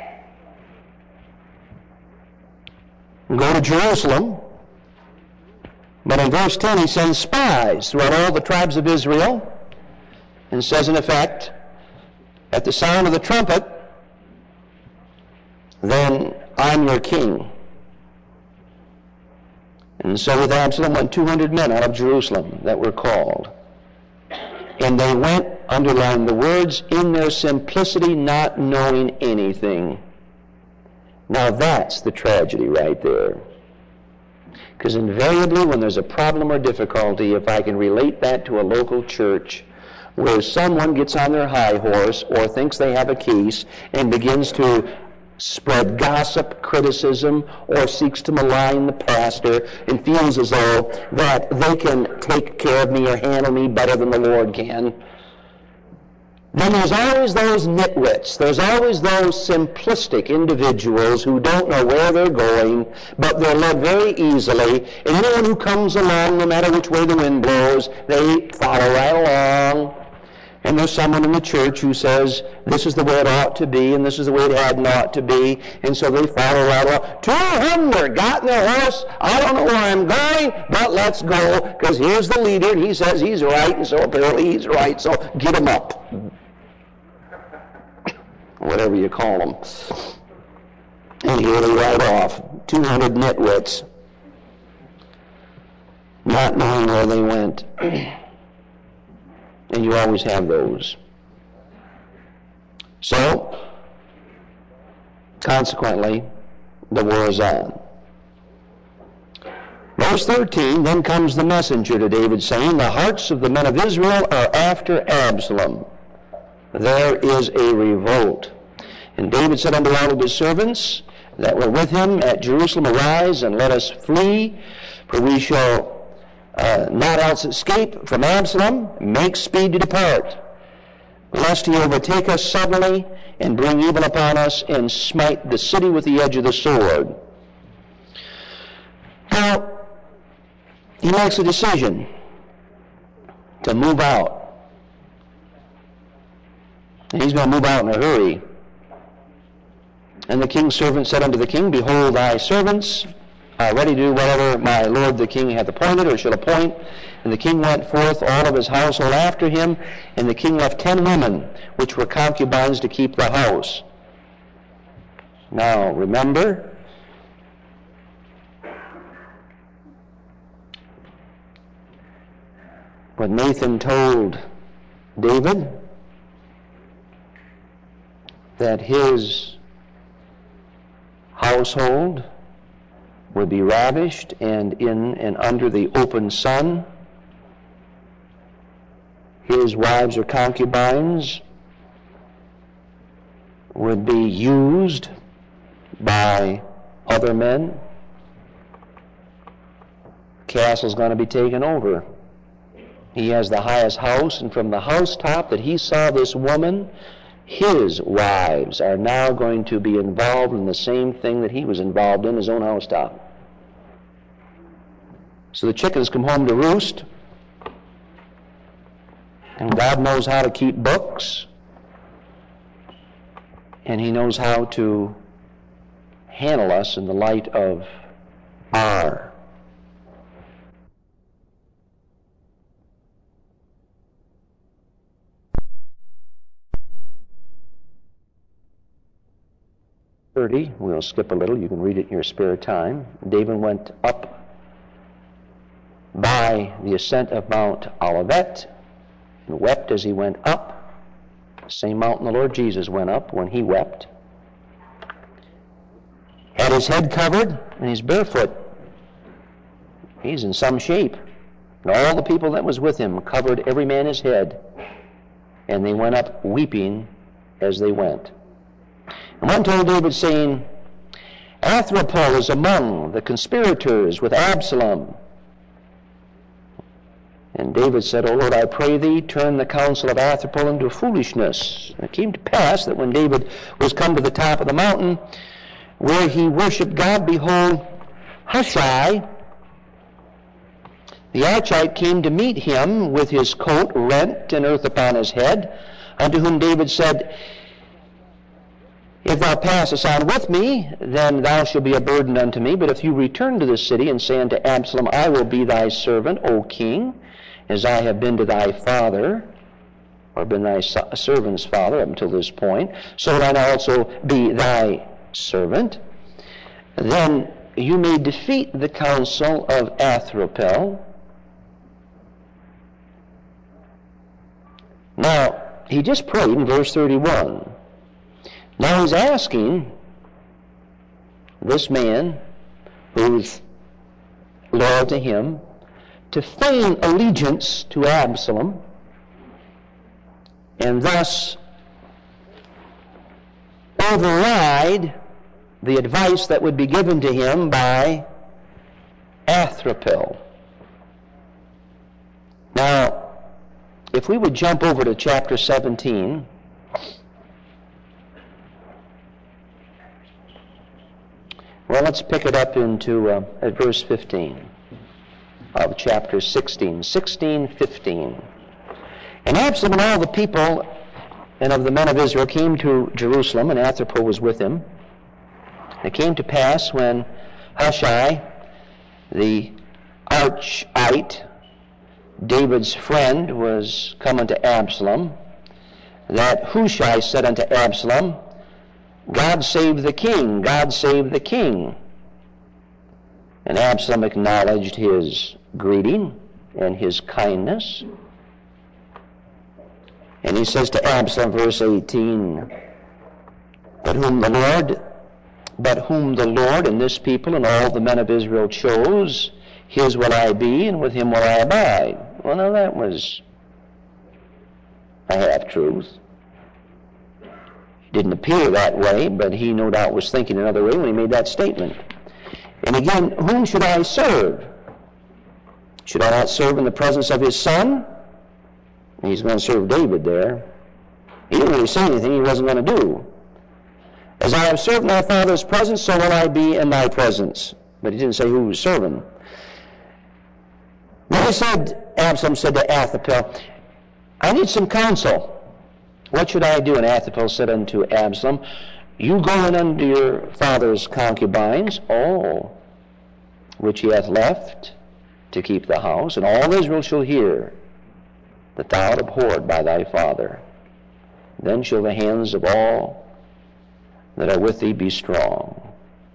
and go to Jerusalem. But in verse ten, he sends spies throughout all the tribes of Israel and says, in effect, at the sound of the trumpet, then I'm your king. And so with Absalom went two hundred men out of Jerusalem that were called. And they went, underline the words, in their simplicity, not knowing anything. Now that's the tragedy right there. Because invariably when there's a problem or difficulty, if I can relate that to a local church where someone gets on their high horse or thinks they have a case and begins to spread gossip, criticism, or seeks to malign the pastor and feels as though that they can take care of me or handle me better than the Lord can, then there's always those nitwits, there's always those simplistic individuals who don't know where they're going, but they're led very easily, and anyone who comes along, no matter which way the wind blows, they follow right along. And there's someone in the church who says, this is the way it ought to be, and this is the way it hadn't ought to be, and so they follow right along. two hundred got in their horse, I don't know where I'm going, but let's go, because here's the leader, and he says he's right, and so apparently he's right, so get him up. Whatever you call them. And here they ride off. two hundred nitwits. Not knowing where they went. And you always have those. So, consequently, the war is on. Verse thirteen, then comes the messenger to David saying, the hearts of the men of Israel are after Absalom. There is a revolt. And David said unto all of his servants that were with him at Jerusalem, arise and let us flee, for we shall uh, not else escape from Absalom. Make speed to depart. lest he overtake us suddenly and bring evil upon us and smite the city with the edge of the sword. Now, he makes a decision to move out. And he's going to move out in a hurry. And the king's servant said unto the king, Behold, thy servants are ready to do whatever my lord the king hath appointed or shall appoint. And the king went forth, all of his household after him, and the king left ten women, which were concubines to keep the house. Now, remember, what Nathan told David, that his household would be ravished and in and under the open sun. His wives or concubines would be used by other men. The castle's going to be taken over. He has the highest house, and from the housetop that he saw this woman, his wives are now going to be involved in the same thing that he was involved in, his own housetop. So the chickens come home to roost, and God knows how to keep books, and he knows how to handle us in the light of our thirty. We'll skip a little. You can read it in your spare time. David went up by the ascent of Mount Olivet and wept as he went up. The same mountain the Lord Jesus went up when he wept. Had his head covered and he's barefoot. He's in some shape. And all the people that was with him covered every man his head, and they went up weeping as they went. And one told David, saying, Ahithophel is among the conspirators with Absalom. And David said, O Lord, I pray thee, turn the counsel of Ahithophel into foolishness. And it came to pass that when David was come to the top of the mountain, where he worshipped God, behold, Hushai, the Archite, came to meet him with his coat rent and earth upon his head, unto whom David said, If thou passest on with me, then thou shalt be a burden unto me. But if you return to the city and say unto Absalom, I will be thy servant, O king, as I have been to thy father, or been thy servant's father up until this point, so will I also be thy servant, then you may defeat the counsel of Ahithophel. Now, he just prayed in verse thirty-one. Now he's asking this man who's loyal to him to feign allegiance to Absalom, and thus override the advice that would be given to him by Ahithophel. Now, if we would jump over to chapter seventeen, well, let's pick it up into uh, at verse fifteen of chapter sixteen, sixteen fifteen. And Absalom and all the people and of the men of Israel came to Jerusalem, and Ahithophel was with him. It came to pass when Hushai, the Archite, David's friend, was come unto Absalom, that Hushai said unto Absalom, God save the king, God save the king. And Absalom acknowledged his greeting and his kindness. And he says to Absalom, verse eighteen, But whom the Lord, but whom the Lord and this people and all the men of Israel chose, his will I be, and with him will I abide. Well, now that was a half-truth. It didn't appear that way, but he no doubt was thinking another way when he made that statement. And again, whom should I serve? Should I not serve in the presence of his son? He's going to serve David there. He didn't really say anything he wasn't going to do. As I have served my father's presence, so will I be in thy presence. But he didn't say who he was serving. Then he said, Absalom said to Ahithophel, I need some counsel. What should I do? And Ahithophel said unto Absalom, you go in unto your father's concubines, oh, which he hath left to keep the house, and all Israel shall hear that thou art abhorred by thy father. Then shall the hands of all that are with thee be strong.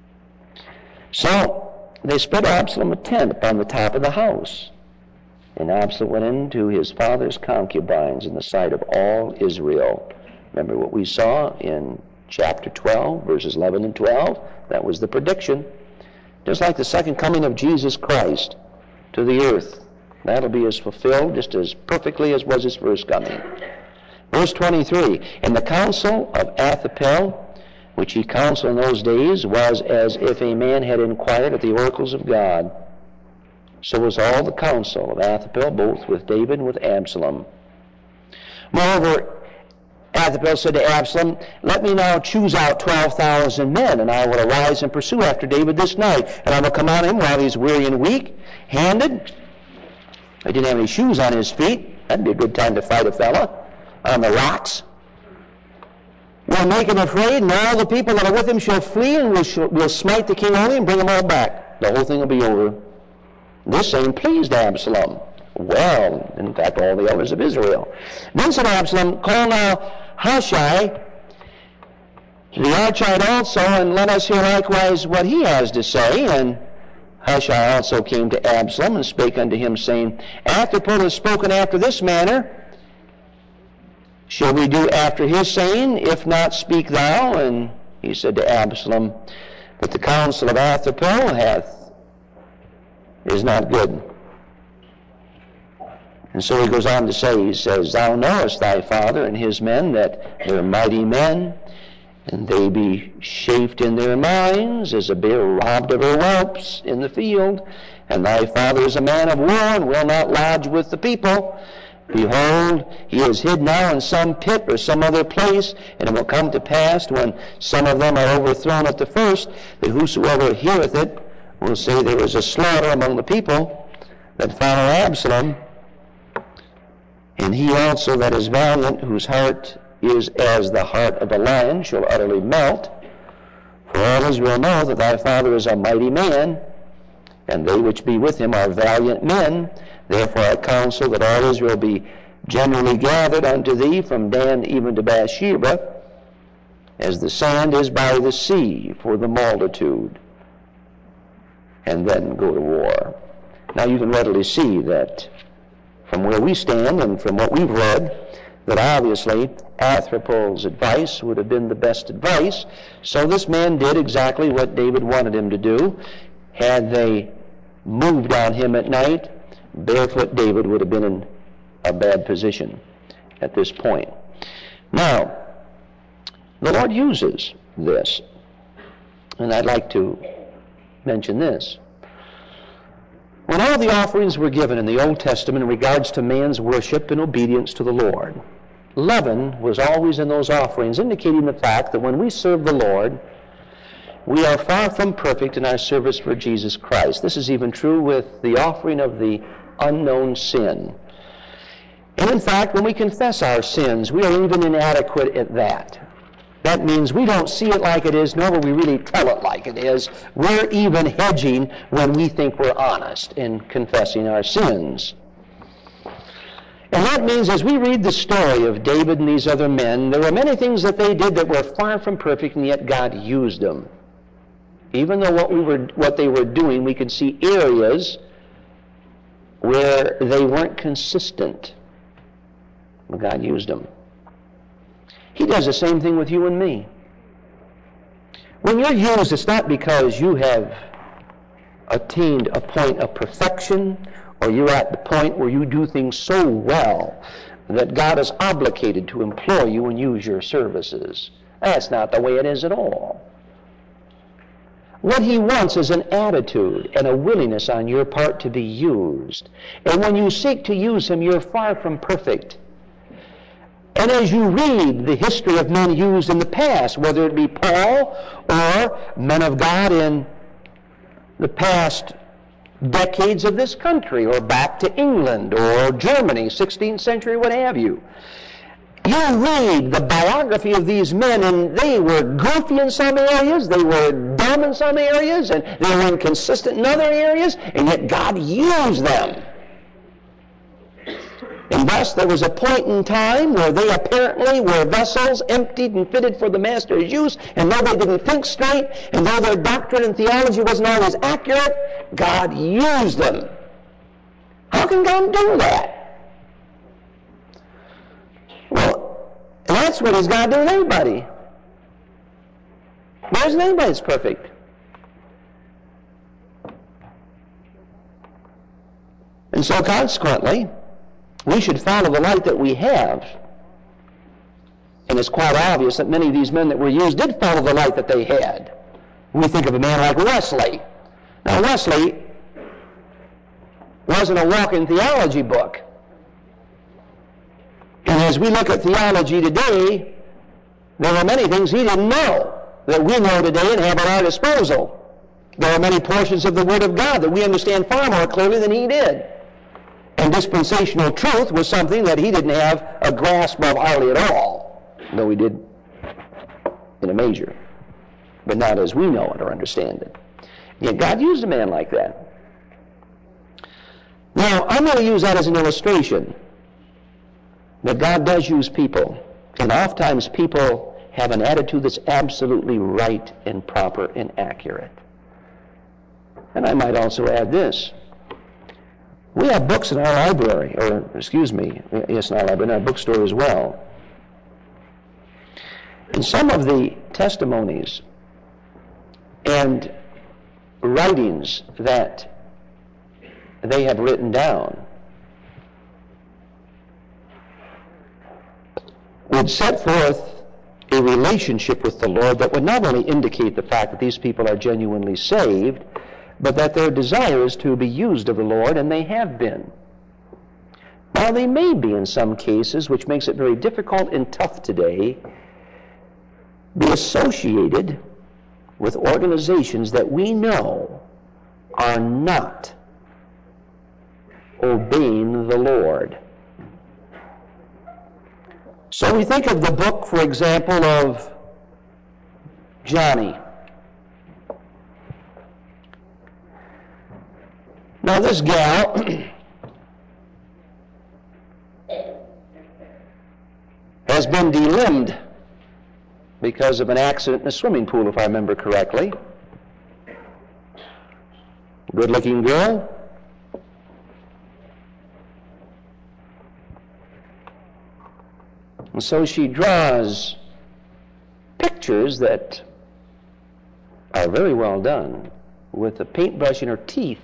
So they spread Absalom a tent upon the top of the house. And Absalom went into his father's concubines in the sight of all Israel. Remember what we saw in chapter twelve, verses eleven and twelve? That was the prediction. Just like the second coming of Jesus Christ to the earth. That'll be as fulfilled just as perfectly as was his first coming. Verse twenty-three, and the counsel of Ahithophel, which he counseled in those days, was as if a man had inquired at the oracles of God. So was all the counsel of Ahithophel, both with David and with Absalom. Moreover, Ahithophel said to Absalom, let me now choose out twelve thousand men, and I will arise and pursue after David this night. And I will come on him while he is weary and weak-handed. He didn't have any shoes on his feet. That'd be a good time to fight a fella on the rocks. We'll make him afraid, and all the people that are with him shall flee, and we'll, we'll smite the king only and bring them all back. The whole thing will be over. This saying pleased Absalom. Well, in fact, all the elders of Israel. Then said Absalom, call now Hushai, the Archite also, and let us hear likewise what he has to say. And Hushai also came to Absalom and spake unto him, saying, Ahithophel has spoken after this manner. Shall we do after his saying? If not, speak thou. And he said to Absalom, that the counsel of Ahithophel hath is not good. And so he goes on to say, he says, thou knowest thy father and his men, that they're mighty men, and they be chafed in their minds, as a bear robbed of her whelps in the field. And thy father is a man of war, and will not lodge with the people. Behold, he is hid now in some pit or some other place, and it will come to pass, when some of them are overthrown at the first, that whosoever heareth it will say there is a slaughter among the people that follow Absalom. And he also that is valiant, whose heart is as the heart of a lion, shall utterly melt. For all Israel know that thy father is a mighty man, and they which be with him are valiant men. Therefore I counsel that all Israel be generally gathered unto thee from Dan even to Bathsheba, as the sand is by the sea for the multitude, and then go to war. Now you can readily see that from where we stand and from what we've read, that obviously Ahithophel's advice would have been the best advice. So this man did exactly what David wanted him to do. Had they moved on him at night, barefoot David would have been in a bad position at this point. Now, the Lord uses this, and I'd like to mention this. When all the offerings were given in the Old Testament in regards to man's worship and obedience to the Lord, leaven was always in those offerings, indicating the fact that when we serve the Lord, we are far from perfect in our service for Jesus Christ. This is even true with the offering of the unknown sin. And in fact, when we confess our sins, we are even inadequate at that. That means we don't see it like it is, nor will we really tell it like it is. We're even hedging when we think we're honest in confessing our sins. And that means as we read the story of David and these other men, there were many things that they did that were far from perfect, and yet God used them. Even though what we were, what they were doing, we could see areas where they weren't consistent. But God used them. He does the same thing with you and me. When you're used, it's not because you have attained a point of perfection, or you're at the point where you do things so well that God is obligated to employ you and use your services. That's not the way it is at all. What he wants is an attitude and a willingness on your part to be used. And when you seek to use him, you're far from perfect. And as you read the history of men used in the past, whether it be Paul or men of God in the past decades of this country, or back to England or Germany, sixteenth century, what have you, you read the biography of these men, and they were goofy in some areas, they were dumb in some areas, and they were inconsistent in other areas, and yet God used them. And thus there was a point in time where they apparently were vessels emptied and fitted for the master's use, and though they didn't think straight, and though their doctrine and theology wasn't always accurate, God used them. How can God do that? Well, that's what He's got to do with everybody. There isn't anybody that's perfect. And so consequently, we should follow the light that we have. And it's quite obvious that many of these men that were used did follow the light that they had. We think of a man like Wesley. Now, Wesley wasn't a walking theology book. And as we look at theology today, there are many things he didn't know that we know today and have at our disposal. There are many portions of the Word of God that we understand far more clearly than he did. And dispensational truth was something that he didn't have a grasp of hardly at all, though he did in a measure, but not as we know it or understand it. Yet God used a man like that. Now, I'm going to use that as an illustration that God does use people, and oftentimes people have an attitude that's absolutely right and proper and accurate. And I might also add this. We have books in our library, or excuse me, yes, in our library, in our bookstore as well. And some of the testimonies and writings that they have written down would set forth a relationship with the Lord that would not only indicate the fact that these people are genuinely saved, but that their desire is to be used of the Lord, and they have been. Now, they may be in some cases, which makes it very difficult and tough today, be associated with organizations that we know are not obeying the Lord. So we think of the book, for example, of Johnny. Now this gal has been delimbed because of an accident in a swimming pool, if I remember correctly. Good-looking girl. And so she draws pictures that are very well done with a paintbrush in her teeth.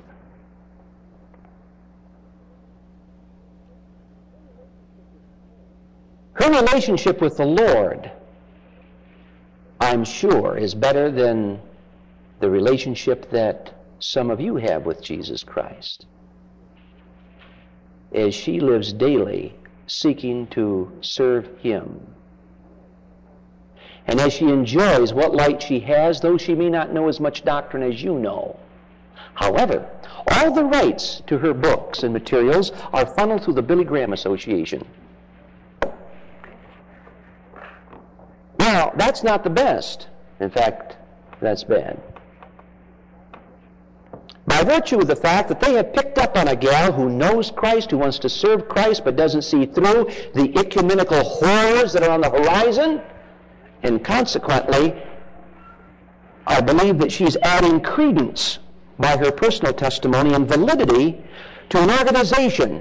Her relationship with the Lord, I'm sure, is better than the relationship that some of you have with Jesus Christ, as she lives daily seeking to serve Him. And as she enjoys what light she has, though she may not know as much doctrine as you know. However, all the rights to her books and materials are funneled through the Billy Graham Association. Now, that's not the best. In fact, that's bad. By virtue of the fact that they have picked up on a gal who knows Christ, who wants to serve Christ, but doesn't see through the ecumenical horrors that are on the horizon, and consequently, I believe that she's adding credence by her personal testimony and validity to an organization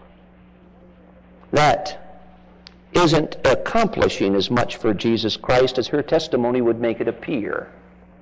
that isn't accomplishing as much for Jesus Christ as her testimony would make it appear.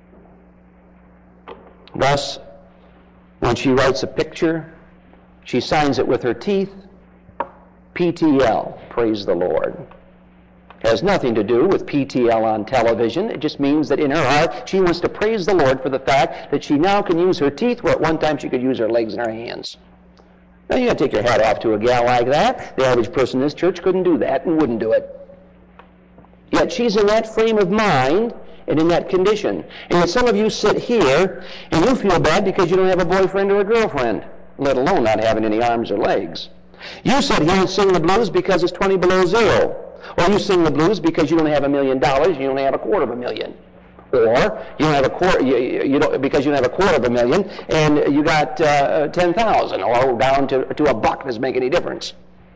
Thus, when she writes a picture, she signs it with her teeth, P T L, praise the Lord. It has nothing to do with P T L on television. It just means that in her heart, she wants to praise the Lord for the fact that she now can use her teeth where at one time she could use her legs and her hands. Now, you got to take your hat off to a gal like that. The average person in this church couldn't do that and wouldn't do it. Yet she's in that frame of mind and in that condition. And yet some of you sit here and you feel bad because you don't have a boyfriend or a girlfriend, let alone not having any arms or legs. You sit here and sing the blues because it's twenty below zero. Or you sing the blues because you don't have a million dollars, you only have a quarter of a million. Or you don't have a quarter, you, you don't, because you don't have a quarter of a million, and you got uh, ten thousand, or down to, to a buck. Doesn't make any difference.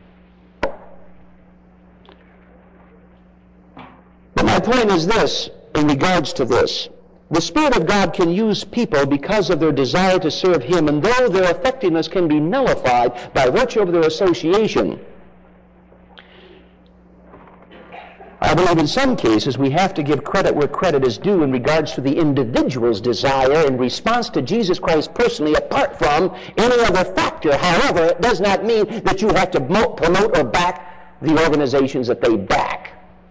But my point is this, in regards to this. The Spirit of God can use people because of their desire to serve Him, and though their effectiveness can be nullified by virtue of their association, I believe in some cases we have to give credit where credit is due in regards to the individual's desire in response to Jesus Christ personally, apart from any other factor. However, it does not mean that you have to promote or back the organizations that they back.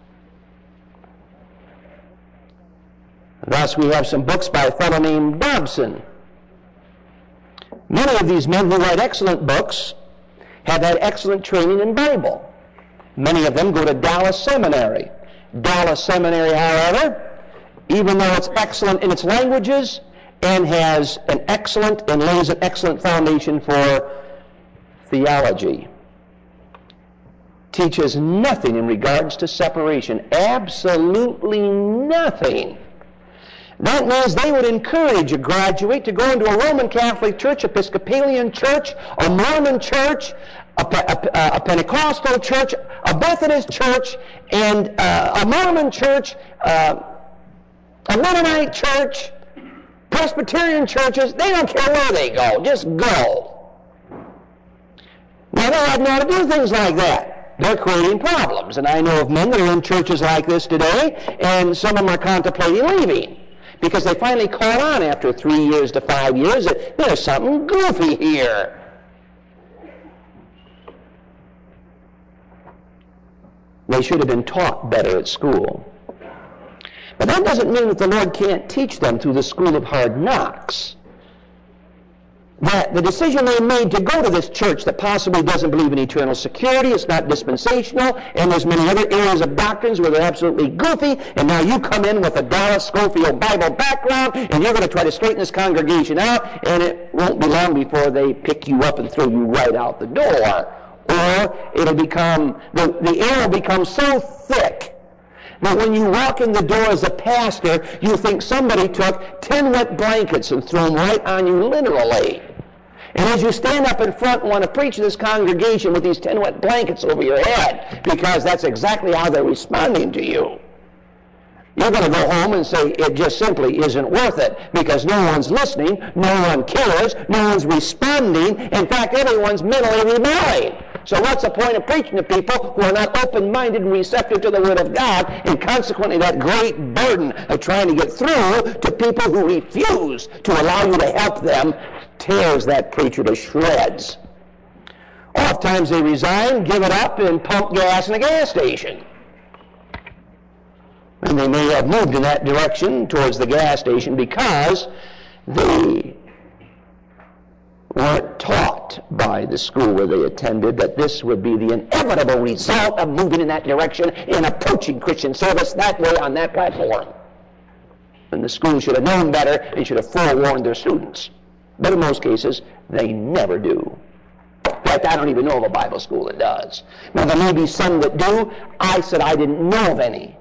Thus, we have some books by a fellow named Dobson. Many of these men who write excellent books have had excellent training in Bible. Many of them go to Dallas Seminary. Dallas Seminary, however, even though it's excellent in its languages and has an excellent and lays an excellent foundation for theology, teaches nothing in regards to separation. Absolutely nothing. That means they would encourage a graduate to go into a Roman Catholic church, Episcopalian church, a Mormon church, a, a, a Pentecostal church, a Methodist church, and uh, a Mormon church, uh, a Mennonite church, Presbyterian churches. They don't care where they go. Just go. Now, they hadn't ought to do things like that. They're creating problems. And I know of men that are in churches like this today, and some of them are contemplating leaving, because they finally caught on after three years to five years that there's something goofy here. They should have been taught better at school. But that doesn't mean that the Lord can't teach them through the school of hard knocks. That the decision they made to go to this church that possibly doesn't believe in eternal security, it's not dispensational, and there's many other areas of doctrines where they're absolutely goofy, and now you come in with a Dallas Scofield Bible background, and you're going to try to straighten this congregation out, and it won't be long before they pick you up and throw you right out the door. Or it'll become, the, the air will become so thick that when you walk in the door as a pastor, you think somebody took ten wet blankets and threw them right on you literally. And as you stand up in front and want to preach to this congregation with these ten wet blankets over your head, because that's exactly how they're responding to you, you're going to go home and say it just simply isn't worth it, because no one's listening, no one cares, no one's responding. In fact, everyone's mentally rebelling. So what's the point of preaching to people who are not open-minded and receptive to the Word of God, and consequently that great burden of trying to get through to people who refuse to allow you to help them tears that preacher to shreds. Oftentimes they resign, give it up, and pump gas in a gas station. And they may have moved in that direction towards the gas station because they weren't taught by the school where they attended that this would be the inevitable result of moving in that direction and approaching Christian service that way on that platform. And the school should have known better and should have forewarned their students. But in most cases, they never do. In fact, I don't even know of a Bible school that does. Now, there may be some that do. I said I didn't know of any.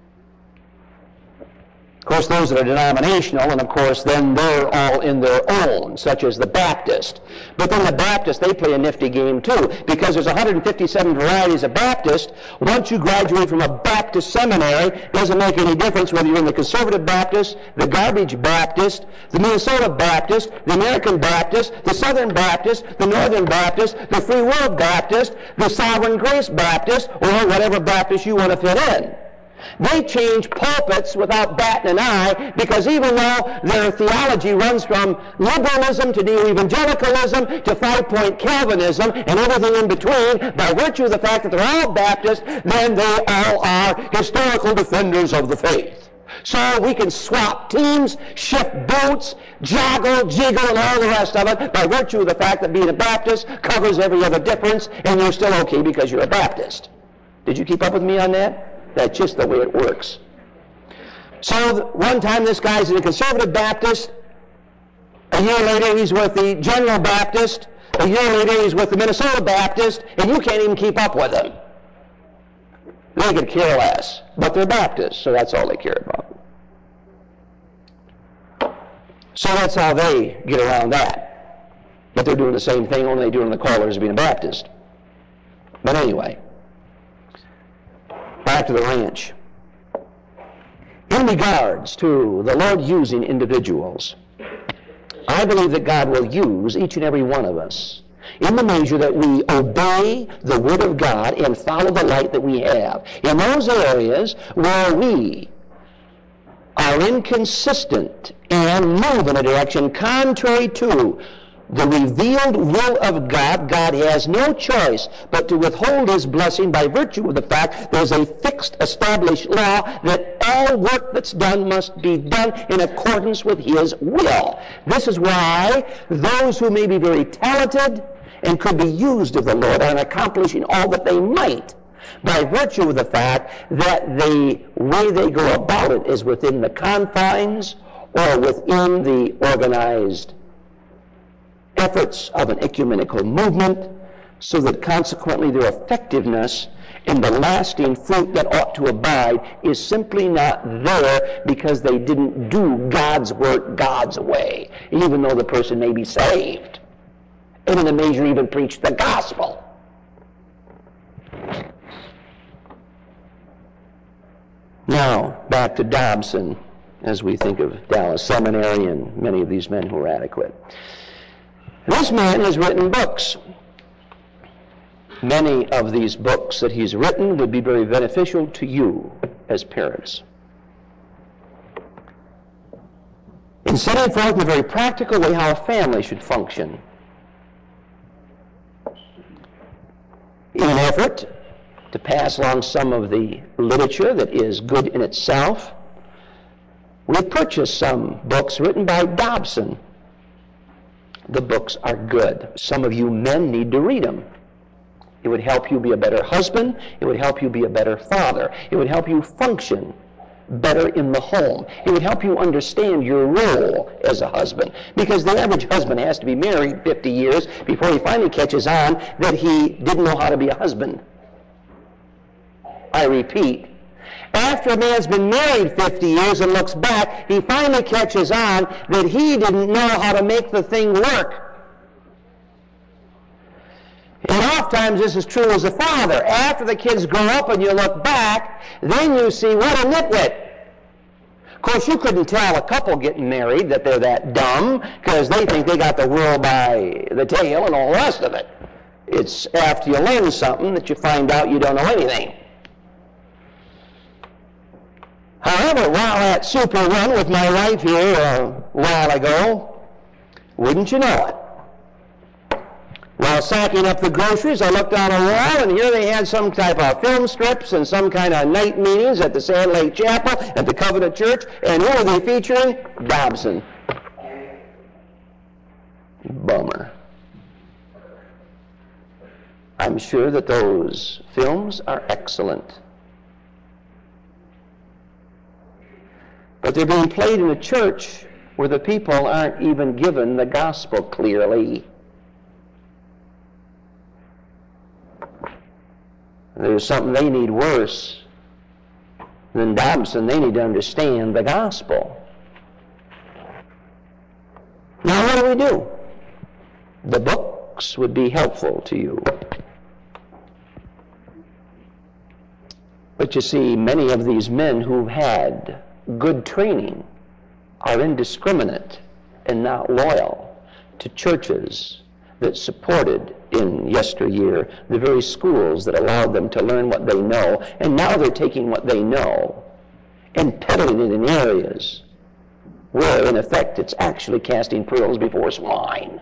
Of course, those that are denominational, and of course, then they're all in their own, such as the Baptist. But then the Baptist, they play a nifty game too, because there's one hundred fifty-seven varieties of Baptist. Once you graduate from a Baptist seminary, it doesn't make any difference whether you're in the Conservative Baptist, the Garbage Baptist, the Minnesota Baptist, the American Baptist, the Southern Baptist, the Northern Baptist, the Free World Baptist, the Sovereign Grace Baptist, or whatever Baptist you want to fit in. They change pulpits without batting an eye, because even though their theology runs from liberalism to neo-evangelicalism to five-point Calvinism and everything in between, by virtue of the fact that they're all Baptists, then they all are historical defenders of the faith. So we can swap teams, shift boots, joggle, jiggle, and all the rest of it by virtue of the fact that being a Baptist covers every other difference, and you're still okay because you're a Baptist. Did you keep up with me on that? That's just the way it works. So one time this guy's in a conservative Baptist. A year later he's with the General Baptist. A year later he's with the Minnesota Baptist, and you can't even keep up with them. They could care less, but they're Baptists, so that's all they care about. So that's how they get around that. But they're doing the same thing, only they're doing the colors of being a Baptist. But anyway, back to the ranch. In regards to the Lord using individuals, I believe that God will use each and every one of us in the measure that we obey the Word of God and follow the light that we have. In those areas where we are inconsistent and move in a direction contrary to the revealed will of God, God has no choice but to withhold his blessing by virtue of the fact there's a fixed, established law that all work that's done must be done in accordance with his will. This is why those who may be very talented and could be used of the Lord are accomplishing all that they might by virtue of the fact that the way they go about it is within the confines or within the organized efforts of an ecumenical movement, so that consequently their effectiveness and the lasting fruit that ought to abide is simply not there because they didn't do God's work God's way, even though the person may be saved, and in a measure even preach the gospel. Now, back to Dobson, as we think of Dallas Seminary and many of these men who are adequate. This man has written books. Many of these books that he's written would be very beneficial to you as parents. In setting forth in a very practical way how a family should function, in an effort to pass along some of the literature that is good in itself, we've purchased some books written by Dobson. The books are good. Some of you men need to read them. It would help you be a better husband. It would help you be a better father. It would help you function better in the home. It would help you understand your role as a husband. Because the average husband has to be married fifty years before he finally catches on that he didn't know how to be a husband. I repeat, after a man's been married fifty years and looks back, he finally catches on that he didn't know how to make the thing work. And oftentimes this is true as a father. After the kids grow up and you look back, then you see what a nitwit. Of course, you couldn't tell a couple getting married that they're that dumb because they think they got the world by the tail and all the rest of it. It's after you learn something that you find out you don't know anything. However, while at Super Run with my wife here a while ago, wouldn't you know it? While sacking up the groceries, I looked on a wall, and here they had some type of film strips and some kind of night meetings at the Sand Lake Chapel at the Covenant Church, and who are they featuring? Dobson. Bummer. I'm sure that those films are excellent. But they're being played in a church where the people aren't even given the gospel clearly. There's something they need worse than Dobson. They need to understand the gospel. Now, what do we do? The books would be helpful to you. But you see, many of these men who've had good training are indiscriminate and not loyal to churches that supported in yesteryear the very schools that allowed them to learn what they know, and now they're taking what they know and peddling it in areas where in effect it's actually casting pearls before swine.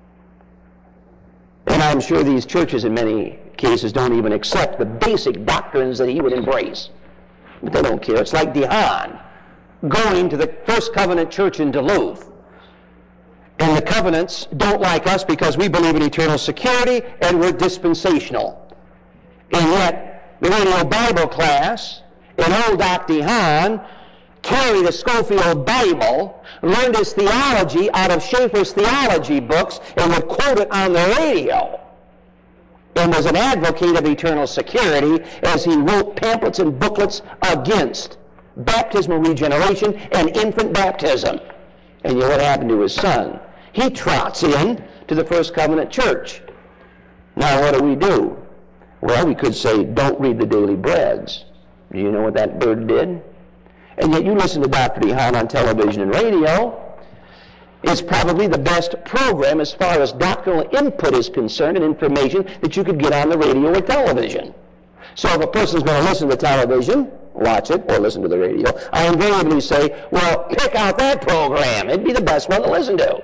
And I'm sure these churches in many cases don't even accept the basic doctrines that he would embrace. But they don't care. It's like Dehan. going to the First Covenant Church in Duluth. And the covenants don't like us because we believe in eternal security and we're dispensational. And yet, the radio Bible class and old Doctor Hahn carried a Schofield Bible, learned his theology out of Schaeffer's theology books, and would quote it on the radio. And was an advocate of eternal security as he wrote pamphlets and booklets against baptismal regeneration and infant baptism. And you know what happened to his son? He trots in to the First Covenant Church. Now what do we do? Well, we could say, don't read the daily breads. Do you know what that bird did? And yet you listen to Doctor DeHaan on television and radio. It's probably the best program as far as doctrinal input is concerned and information that you could get on the radio or television. So if a person's going to listen to television, watch it, or listen to the radio, I invariably say, well, pick out that program. It'd be the best one to listen to.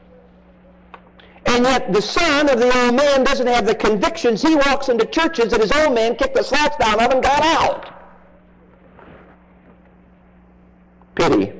And yet the son of the old man doesn't have the convictions. He walks into churches that his old man kicked the slats down of and got out. Pity.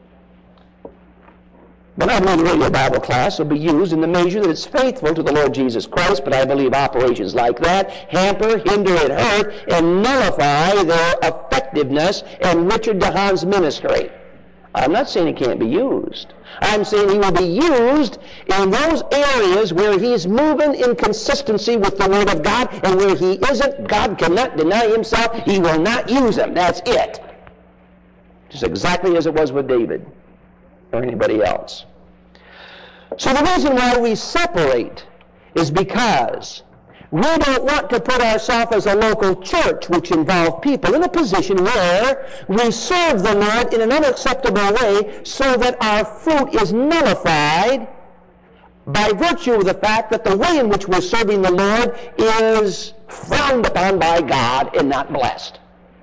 But I believe the radio Bible class will be used in the measure that it's faithful to the Lord Jesus Christ, but I believe operations like that hamper, hinder, and hurt, and nullify their effectiveness and Richard DeHaan's ministry. I'm not saying it can't be used. I'm saying he will be used in those areas where he's moving in consistency with the Word of God, and where he isn't, God cannot deny himself. He will not use him. That's it. Just exactly as it was with David or anybody else. So the reason why we separate is because we don't want to put ourselves as a local church, which involves people, in a position where we serve the Lord in an unacceptable way so that our fruit is nullified by virtue of the fact that the way in which we're serving the Lord is frowned upon by God and not blessed.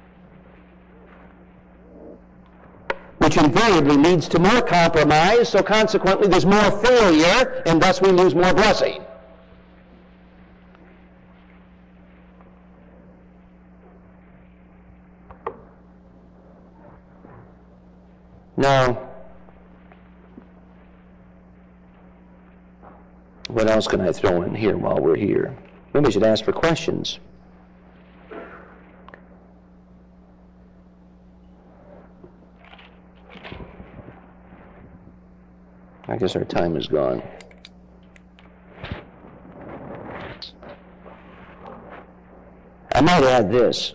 Which invariably leads to more compromise, so consequently there's more failure, and thus we lose more blessing. Now, what else can I throw in here while we're here? Maybe I should ask for questions. I guess our time is gone. I might add this.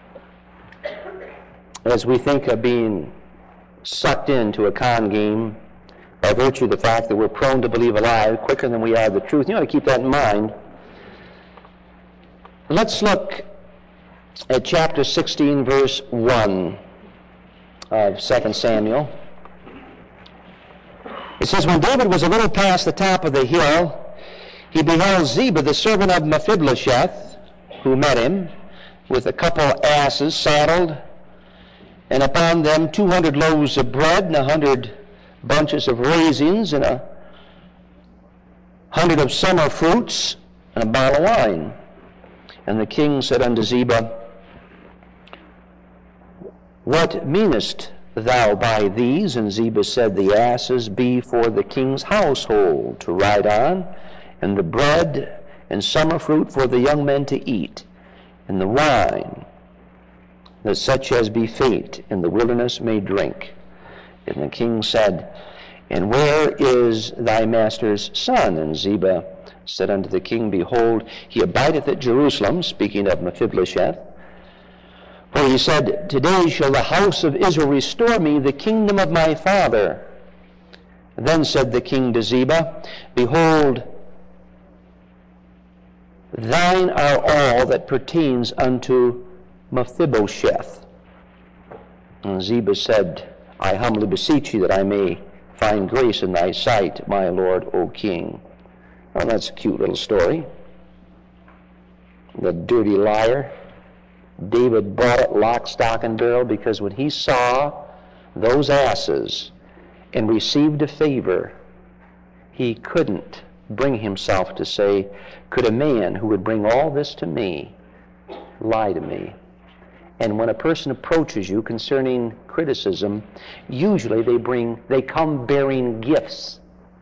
As we think of being sucked into a con game by virtue of the fact that we're prone to believe a lie quicker than we are the truth, you ought to keep that in mind. Let's look at chapter sixteen, verse one of Second Samuel. It says, when David was a little past the top of the hill, he beheld Ziba, the servant of Mephibosheth, who met him, with a couple asses saddled, and upon them two hundred loaves of bread, and a hundred bunches of raisins, and a hundred of summer fruits, and a bottle of wine. And the king said unto Ziba, what meanest thou by these? And Ziba said, the asses be for the king's household to ride on, and the bread and summer fruit for the young men to eat, and the wine that such as be faint in the wilderness may drink. And the king said, and where is thy master's son? And Ziba said unto the king, behold, he abideth at Jerusalem, speaking of Mephibosheth. For he said, today shall the house of Israel restore me the kingdom of my father. Then said the king to Ziba, behold, thine are all that pertains unto Mephibosheth. And Ziba said, I humbly beseech you that I may find grace in thy sight, my lord, O king. Well, that's a cute little story. The dirty liar. David bought it lock, stock, and barrel because when he saw those asses and received a favor, he couldn't bring himself to say, could a man who would bring all this to me lie to me? And when a person approaches you concerning criticism, usually they bring, they come bearing gifts.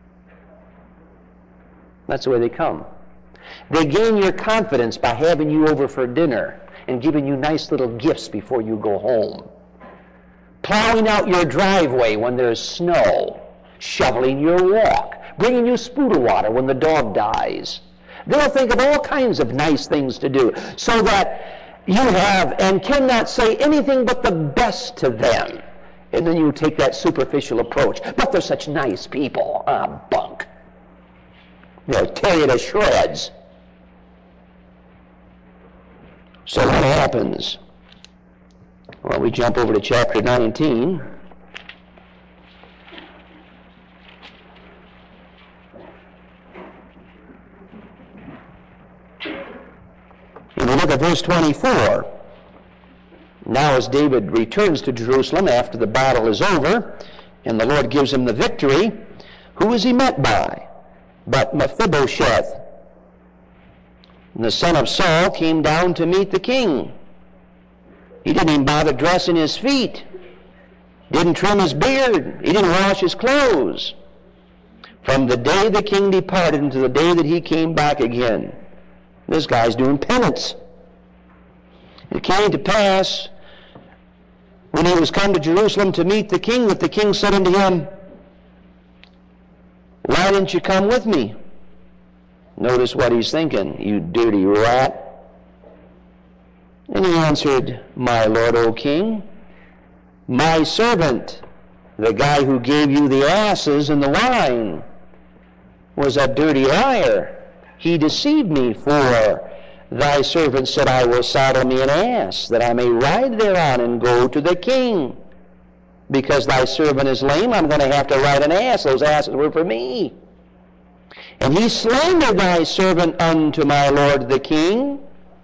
That's the way they come. They gain your confidence by having you over for dinner and giving you nice little gifts before you go home. Plowing out your driveway when there's snow. Shoveling your walk. Bringing you spoon of water when the dog dies. They'll think of all kinds of nice things to do so that you have and cannot say anything but the best to them. And then you take that superficial approach. But they're such nice people. Ah, bunk. They'll tear you to shreds. So what happens? Well, we jump over to chapter nineteen. And we look at verse twenty-four. Now as David returns to Jerusalem after the battle is over, and the Lord gives him the victory, who is he met by? But Mephibosheth, the son of Saul, came down to meet the king. He didn't even bother dressing his feet. Didn't trim his beard. He didn't wash his clothes. From the day the king departed until the day that he came back again. This guy's doing penance. It came to pass, when he was come to Jerusalem to meet the king, that the king said unto him, why didn't you come with me? Notice what he's thinking, you dirty rat. And he answered, my lord, O king, my servant, the guy who gave you the asses and the wine, was a dirty liar. He deceived me, for thy servant said, I will saddle me an ass, that I may ride thereon and go to the king. Because thy servant is lame, I'm going to have to ride an ass. Those asses were for me. And he slandered thy servant unto my lord the king.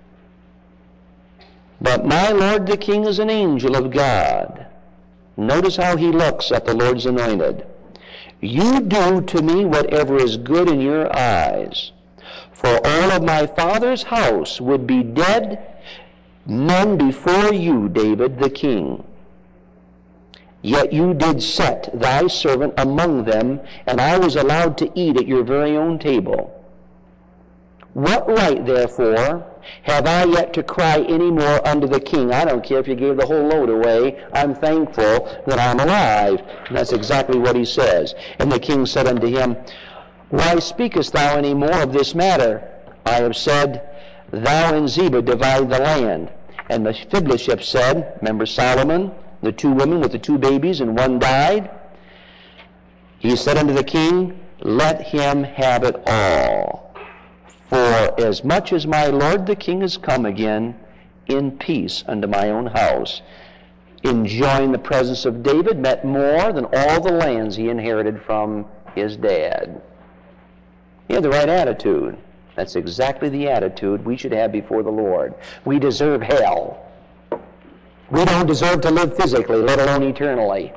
But my lord the king is an angel of God. Notice how he looks at the Lord's anointed. You do to me whatever is good in your eyes. For all of my father's house would be dead men before you, David the king. Yet you did set thy servant among them, and I was allowed to eat at your very own table. What right, therefore, have I yet to cry any more unto the king? I don't care if you gave the whole load away. I'm thankful that I'm alive. And that's exactly what he says. And the king said unto him, why speakest thou any more of this matter? I have said, thou and Ziba divide the land. And Mephibosheth said, remember Solomon, the two women with the two babies, and one died? He said unto the king, let him have it all. For as much as my lord the king is come again in peace unto my own house, enjoying the presence of David, meant more than all the lands he inherited from his dad. He had the right attitude. That's exactly the attitude we should have before the Lord. We deserve hell. We don't deserve to live physically, let alone eternally.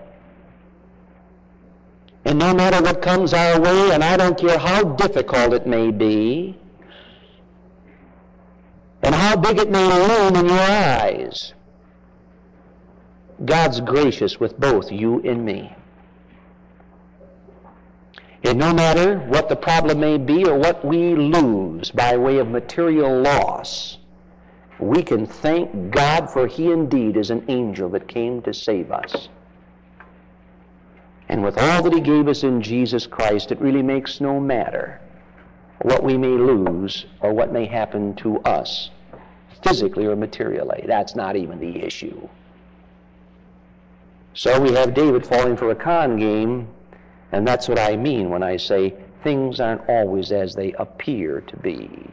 And no matter what comes our way, and I don't care how difficult it may be, and how big it may loom in your eyes, God's gracious with both you and me. And no matter what the problem may be or what we lose by way of material loss, we can thank God, for he indeed is an angel that came to save us. And with all that he gave us in Jesus Christ, it really makes no matter what we may lose or what may happen to us, physically or materially. That's not even the issue. So we have David falling for a con game, and that's what I mean when I say things aren't always as they appear to be.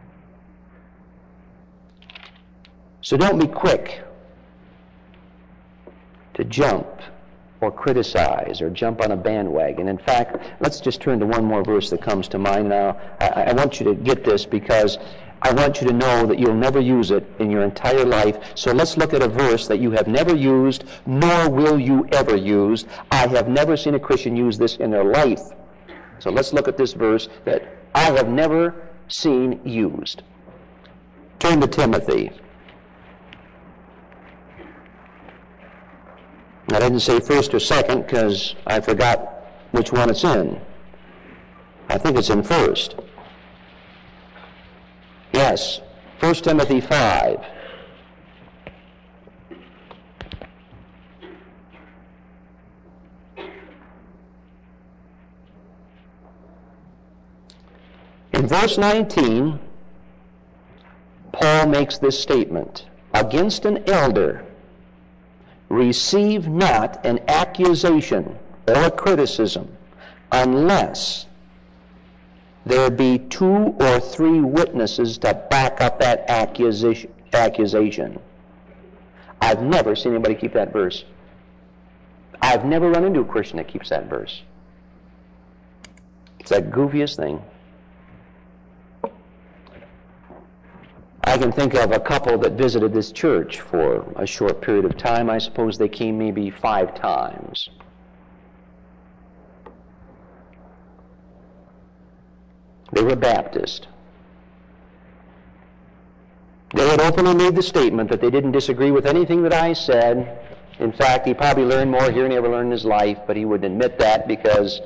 So don't be quick to jump or criticize or jump on a bandwagon. In fact, let's just turn to one more verse that comes to mind now. I, I want you to get this because I want you to know that you'll never use it in your entire life. So let's look at a verse that you have never used, nor will you ever use. I have never seen a Christian use this in their life. So let's look at this verse that I have never seen used. Turn to Timothy. I didn't say first or second because I forgot which one it's in. I think it's in first. Yes, First Timothy five. In verse nineteen, Paul makes this statement: against an elder, receive not an accusation or a criticism unless there be two or three witnesses to back up that accusation. accusation. I've never seen anybody keep that verse. I've never run into a Christian that keeps that verse. It's the goofiest thing. I can think of a couple that visited this church for a short period of time. I suppose they came maybe five times. They were Baptist. They had openly made the statement that they didn't disagree with anything that I said. In fact, he probably learned more here than he ever learned in his life, but he wouldn't admit that because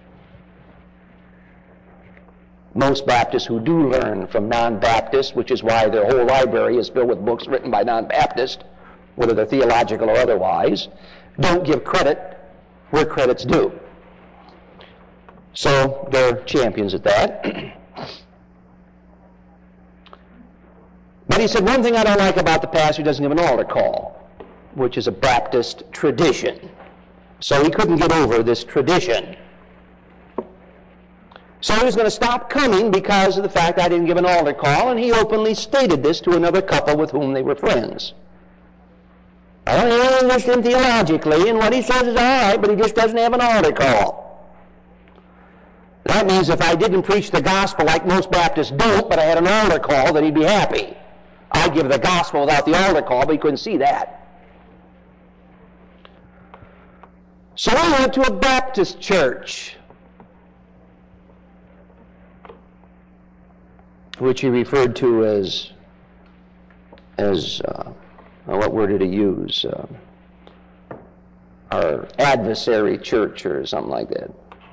most Baptists who do learn from non-Baptists, which is why their whole library is filled with books written by non-Baptists, whether they're theological or otherwise, don't give credit where credit's due. So they're champions at that. But he said, one thing I don't like about the pastor, he doesn't give an altar call, which is a Baptist tradition. So he couldn't get over this tradition. So he was going to stop coming because of the fact I didn't give an altar call, and he openly stated this to another couple with whom they were friends. I don't really understand theologically, and what he says is all right, but he just doesn't have an altar call. That means if I didn't preach the gospel like most Baptists don't, but I had an altar call, that he'd be happy. I'd give the gospel without the altar call, but he couldn't see that. So I went to a Baptist church, which he referred to as, as uh, what word did he use? Uh, our adversary church or something like that.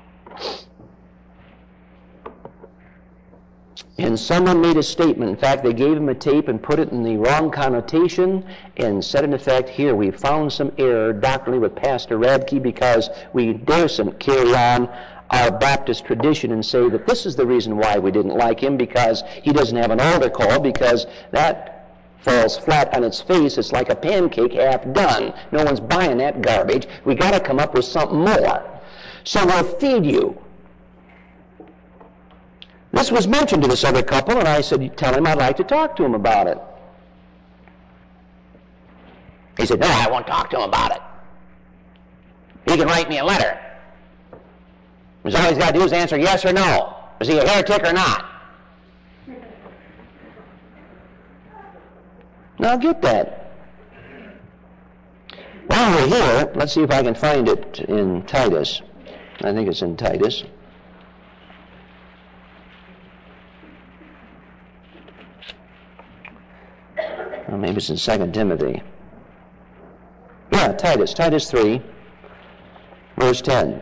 And someone made a statement. In fact, they gave him a tape and put it in the wrong connotation and said, in effect, here, we found some error doctrinally with Pastor Radke because we daresn't carry on our Baptist tradition and say that this is the reason why we didn't like him, because he doesn't have an altar call, because that falls flat on its face. It's like a pancake half done. No one's buying that garbage. We got to come up with something more. So we'll feed you. This was mentioned to this other couple, and I said, tell him I'd like to talk to him about it. He said, no, I won't talk to him about it. He can write me a letter. All he's got to do is answer yes or no. Is he a heretic or not? Now get that. While we're here, let's see if I can find it in Titus. I think it's in Titus. Well, maybe it's in Second Timothy. Yeah, Titus, Titus three, verse ten.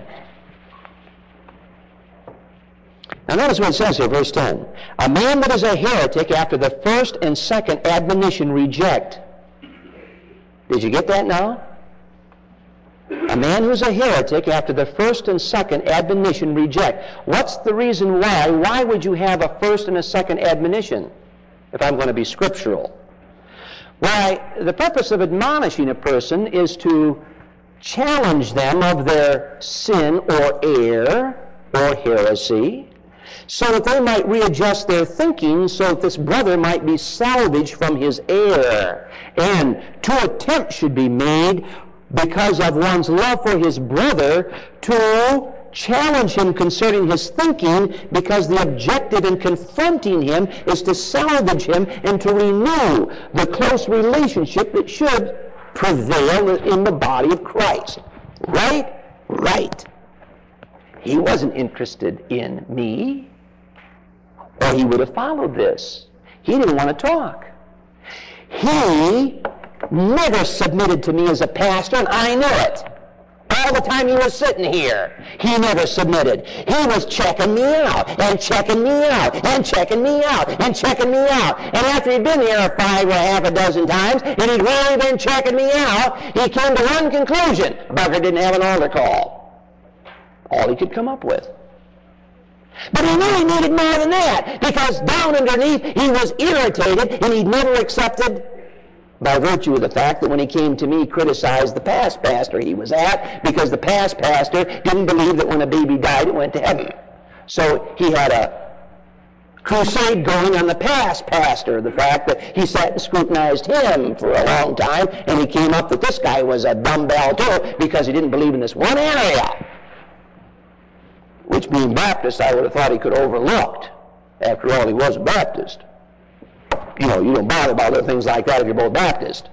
Now notice what it says here, verse ten. A man that is a heretic after the first and second admonition reject. Did you get that now? A man who's a heretic after the first and second admonition reject. What's the reason why? Why would you have a first and a second admonition if I'm going to be scriptural? Why, the purpose of admonishing a person is to challenge them of their sin or error or heresy, so that they might readjust their thinking, so that this brother might be salvaged from his error. And two attempts should be made because of one's love for his brother to challenge him concerning his thinking, because the objective in confronting him is to salvage him and to renew the close relationship that should prevail in the body of Christ. Right? Right. He wasn't interested in me, or he would have followed this. He didn't want to talk. He never submitted to me as a pastor, and I knew it. All the time he was sitting here, he never submitted. He was checking me out, and checking me out, and checking me out, and checking me out. And after he'd been here five or half a dozen times, and he'd really been checking me out, he came to one conclusion. Bugger didn't have an altar call. All he could come up with. But he knew he needed more than that, because down underneath he was irritated, and he'd never accepted, by virtue of the fact that when he came to me, he criticized the past pastor he was at, because the past pastor didn't believe that when a baby died, it went to heaven. So he had a crusade going on the past pastor, the fact that he sat and scrutinized him for a long time, and he came up that this guy was a dumbbell too, because he didn't believe in this one area, which, being Baptist, I would have thought he could have overlooked. After all, he was a Baptist. You know, you don't bother about other things like that if you're both Baptist.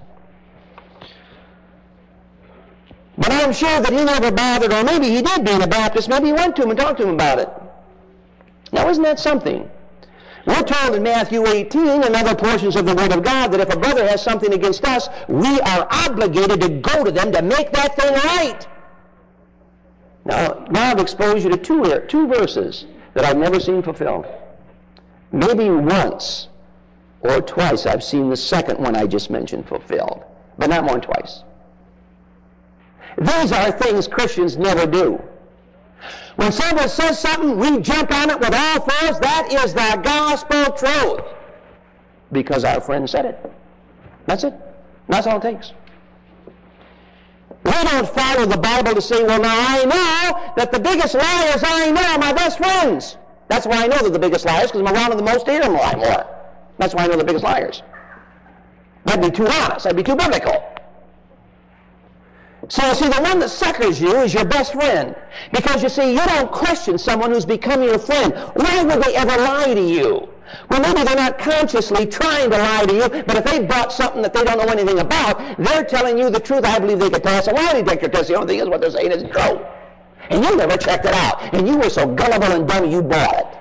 But I'm sure that he never bothered, or maybe he did being a Baptist, maybe he went to him and talked to him about it. Now, isn't that something? We're told in Matthew eighteen and other portions of the Word of God that if a brother has something against us, we are obligated to go to them to make that thing right. Now, now I've exposed you to two, two verses that I've never seen fulfilled. Maybe once or twice I've seen the second one I just mentioned fulfilled, but not more than twice. These are things Christians never do. When someone says something, we jump on it with all force. That is the gospel truth, because our friend said it. That's it. That's all it takes. We don't follow the Bible to say, well, now I know that the biggest liars I know are my best friends. That's why I know they're the biggest liars, because I'm around them the most to hear them lie more. That's why I know the biggest liars. That'd be too honest. That'd be too biblical. So, see, the one that succors you is your best friend. Because, you see, you don't question someone who's become your friend. Why would they ever lie to you? Well, maybe they're not consciously trying to lie to you, but if they bought something that they don't know anything about, they're telling you the truth. I believe they could pass a lie detector test. The only thing is what they're saying is true. And you never checked it out. And you were so gullible and dumb you bought it.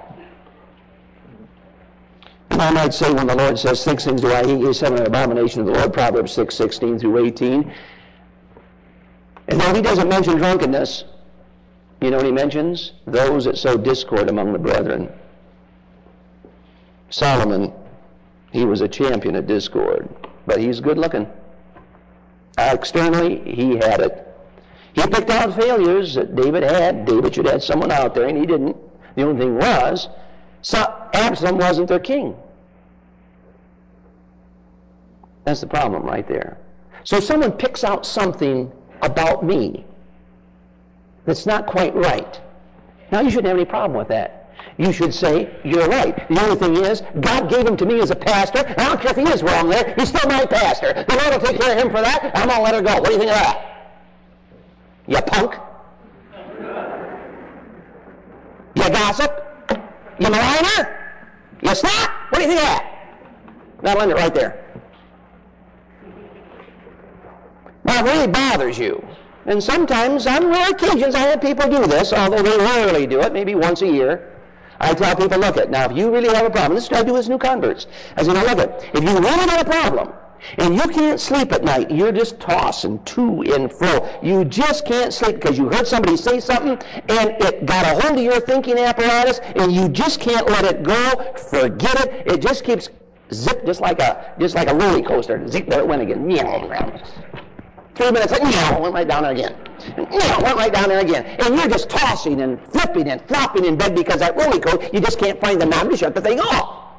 And I might say when the Lord says, six things do I hate, you seven an abomination of the Lord, Proverbs six, sixteen through eighteen. And though he doesn't mention drunkenness, you know what he mentions? Those that sow discord among the brethren. Solomon, he was a champion of discord, but he's good looking. Uh, externally, he had it. He picked out failures that David had. David should have someone out there, and he didn't. The only thing was, so Absalom wasn't their king. That's the problem right there. So if someone picks out something about me that's not quite right, now you shouldn't have any problem with that. You should say, you're right. The only thing is, God gave him to me as a pastor. I don't care if he is wrong there. He's still my pastor. The Lord will take care of him for that. I'm going to let her go. What do you think of that? You punk? You gossip? You maligner? You slut? What do you think of that? That'll end it right there. Now, it really bothers you. And sometimes, on rare occasions, I have people do this, although they rarely do it, maybe once a year. I tell people, look at, now if you really have a problem, this is what I do with new converts. I say, now look at, if you really have a problem, and you can't sleep at night, you're just tossing to and fro. You just can't sleep because you heard somebody say something, and it got a hold of your thinking apparatus, and you just can't let it go, forget it, it just keeps zip, just like a, just like a roller coaster, zip, there it went again. Three minutes, like, went right down there again. Went right down there again. And you're just tossing and flipping and flopping in bed because that roller coaster, you just can't find the knob to shut the thing off.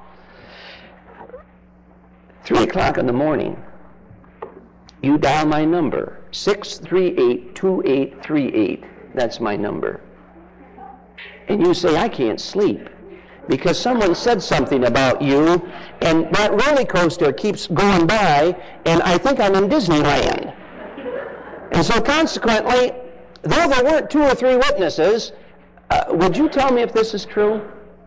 Three o'clock in the morning, you dial my number, six three eight, two eight three eight. That's my number. And you say, I can't sleep because someone said something about you, and that roller coaster keeps going by, and I think I'm in Disneyland. And so consequently, though there weren't two or three witnesses, uh, would you tell me if this is true?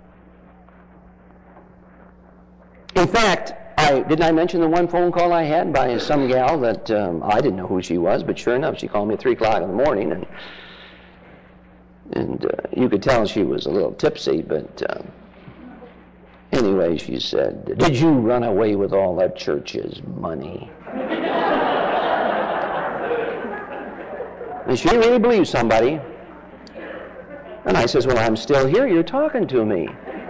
In fact, I didn't I mention the one phone call I had by some gal that um, I didn't know who she was, but sure enough, she called me at three o'clock in the morning, and and uh, you could tell she was a little tipsy, but uh, anyway, she said, did you run away with all that church's money? And she really believed somebody. And I says, well, I'm still here. You're talking to me.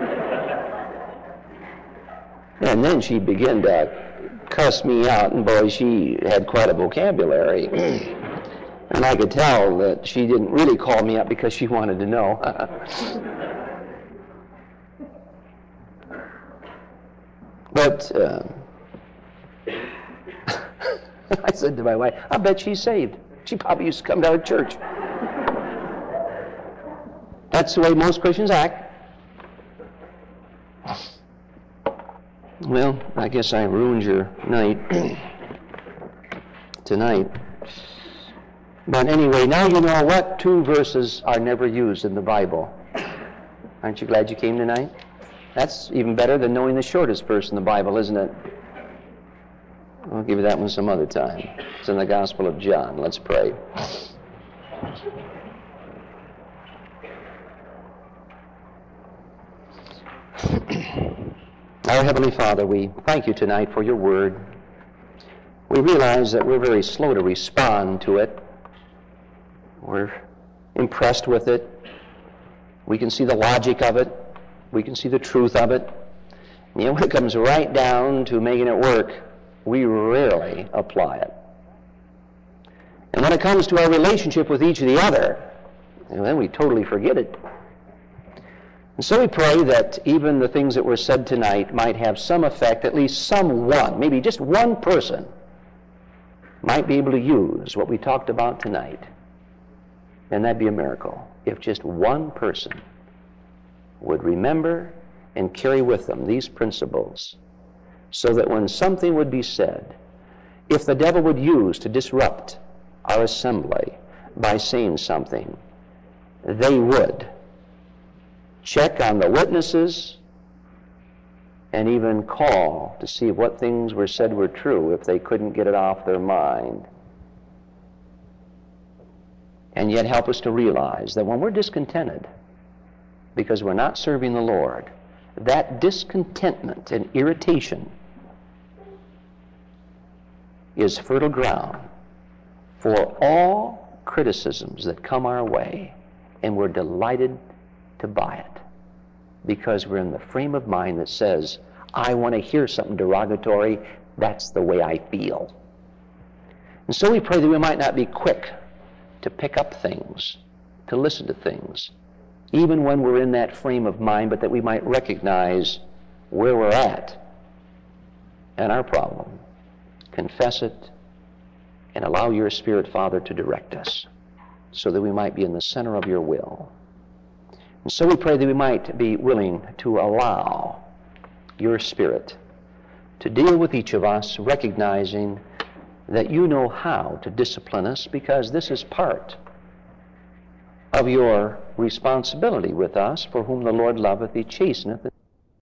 And then she began to cuss me out, and boy, she had quite a vocabulary. And I could tell that she didn't really call me up because she wanted to know. But uh, I said to my wife, I bet she's saved. She probably used to come down to church. That's the way most Christians act. Well, I guess I ruined your night tonight. But anyway, now you know what two verses are never used in the Bible. Aren't you glad you came tonight? That's even better than knowing the shortest verse in the Bible, isn't it? I'll give you that one some other time. It's in the Gospel of John. Let's pray. Our Heavenly Father, we thank you tonight for your word. We realize that we're very slow to respond to it. We're impressed with it. We can see the logic of it. We can see the truth of it. And yet when it comes right down to making it work, we rarely apply it. And when it comes to our relationship with each of the other, then we totally forget it. And so we pray that even the things that were said tonight might have some effect, at least someone, maybe just one person, might be able to use what we talked about tonight. And that'd be a miracle, if just one person would remember and carry with them these principles, so that when something would be said, if the devil would use to disrupt our assembly by saying something, they would check on the witnesses and even call to see what things were said were true if they couldn't get it off their mind. And yet help us to realize that when we're discontented because we're not serving the Lord, that discontentment and irritation is fertile ground for all criticisms that come our way, and we're delighted to buy it because we're in the frame of mind that says, I want to hear something derogatory. That's the way I feel. And so we pray that we might not be quick to pick up things, to listen to things, even when we're in that frame of mind, but that we might recognize where we're at and our problem, confess it, and allow your Spirit, Father, to direct us so that we might be in the center of your will. And so we pray that we might be willing to allow your Spirit to deal with each of us, recognizing that you know how to discipline us, because this is part of your responsibility with us. For whom the Lord loveth, he chasteneth.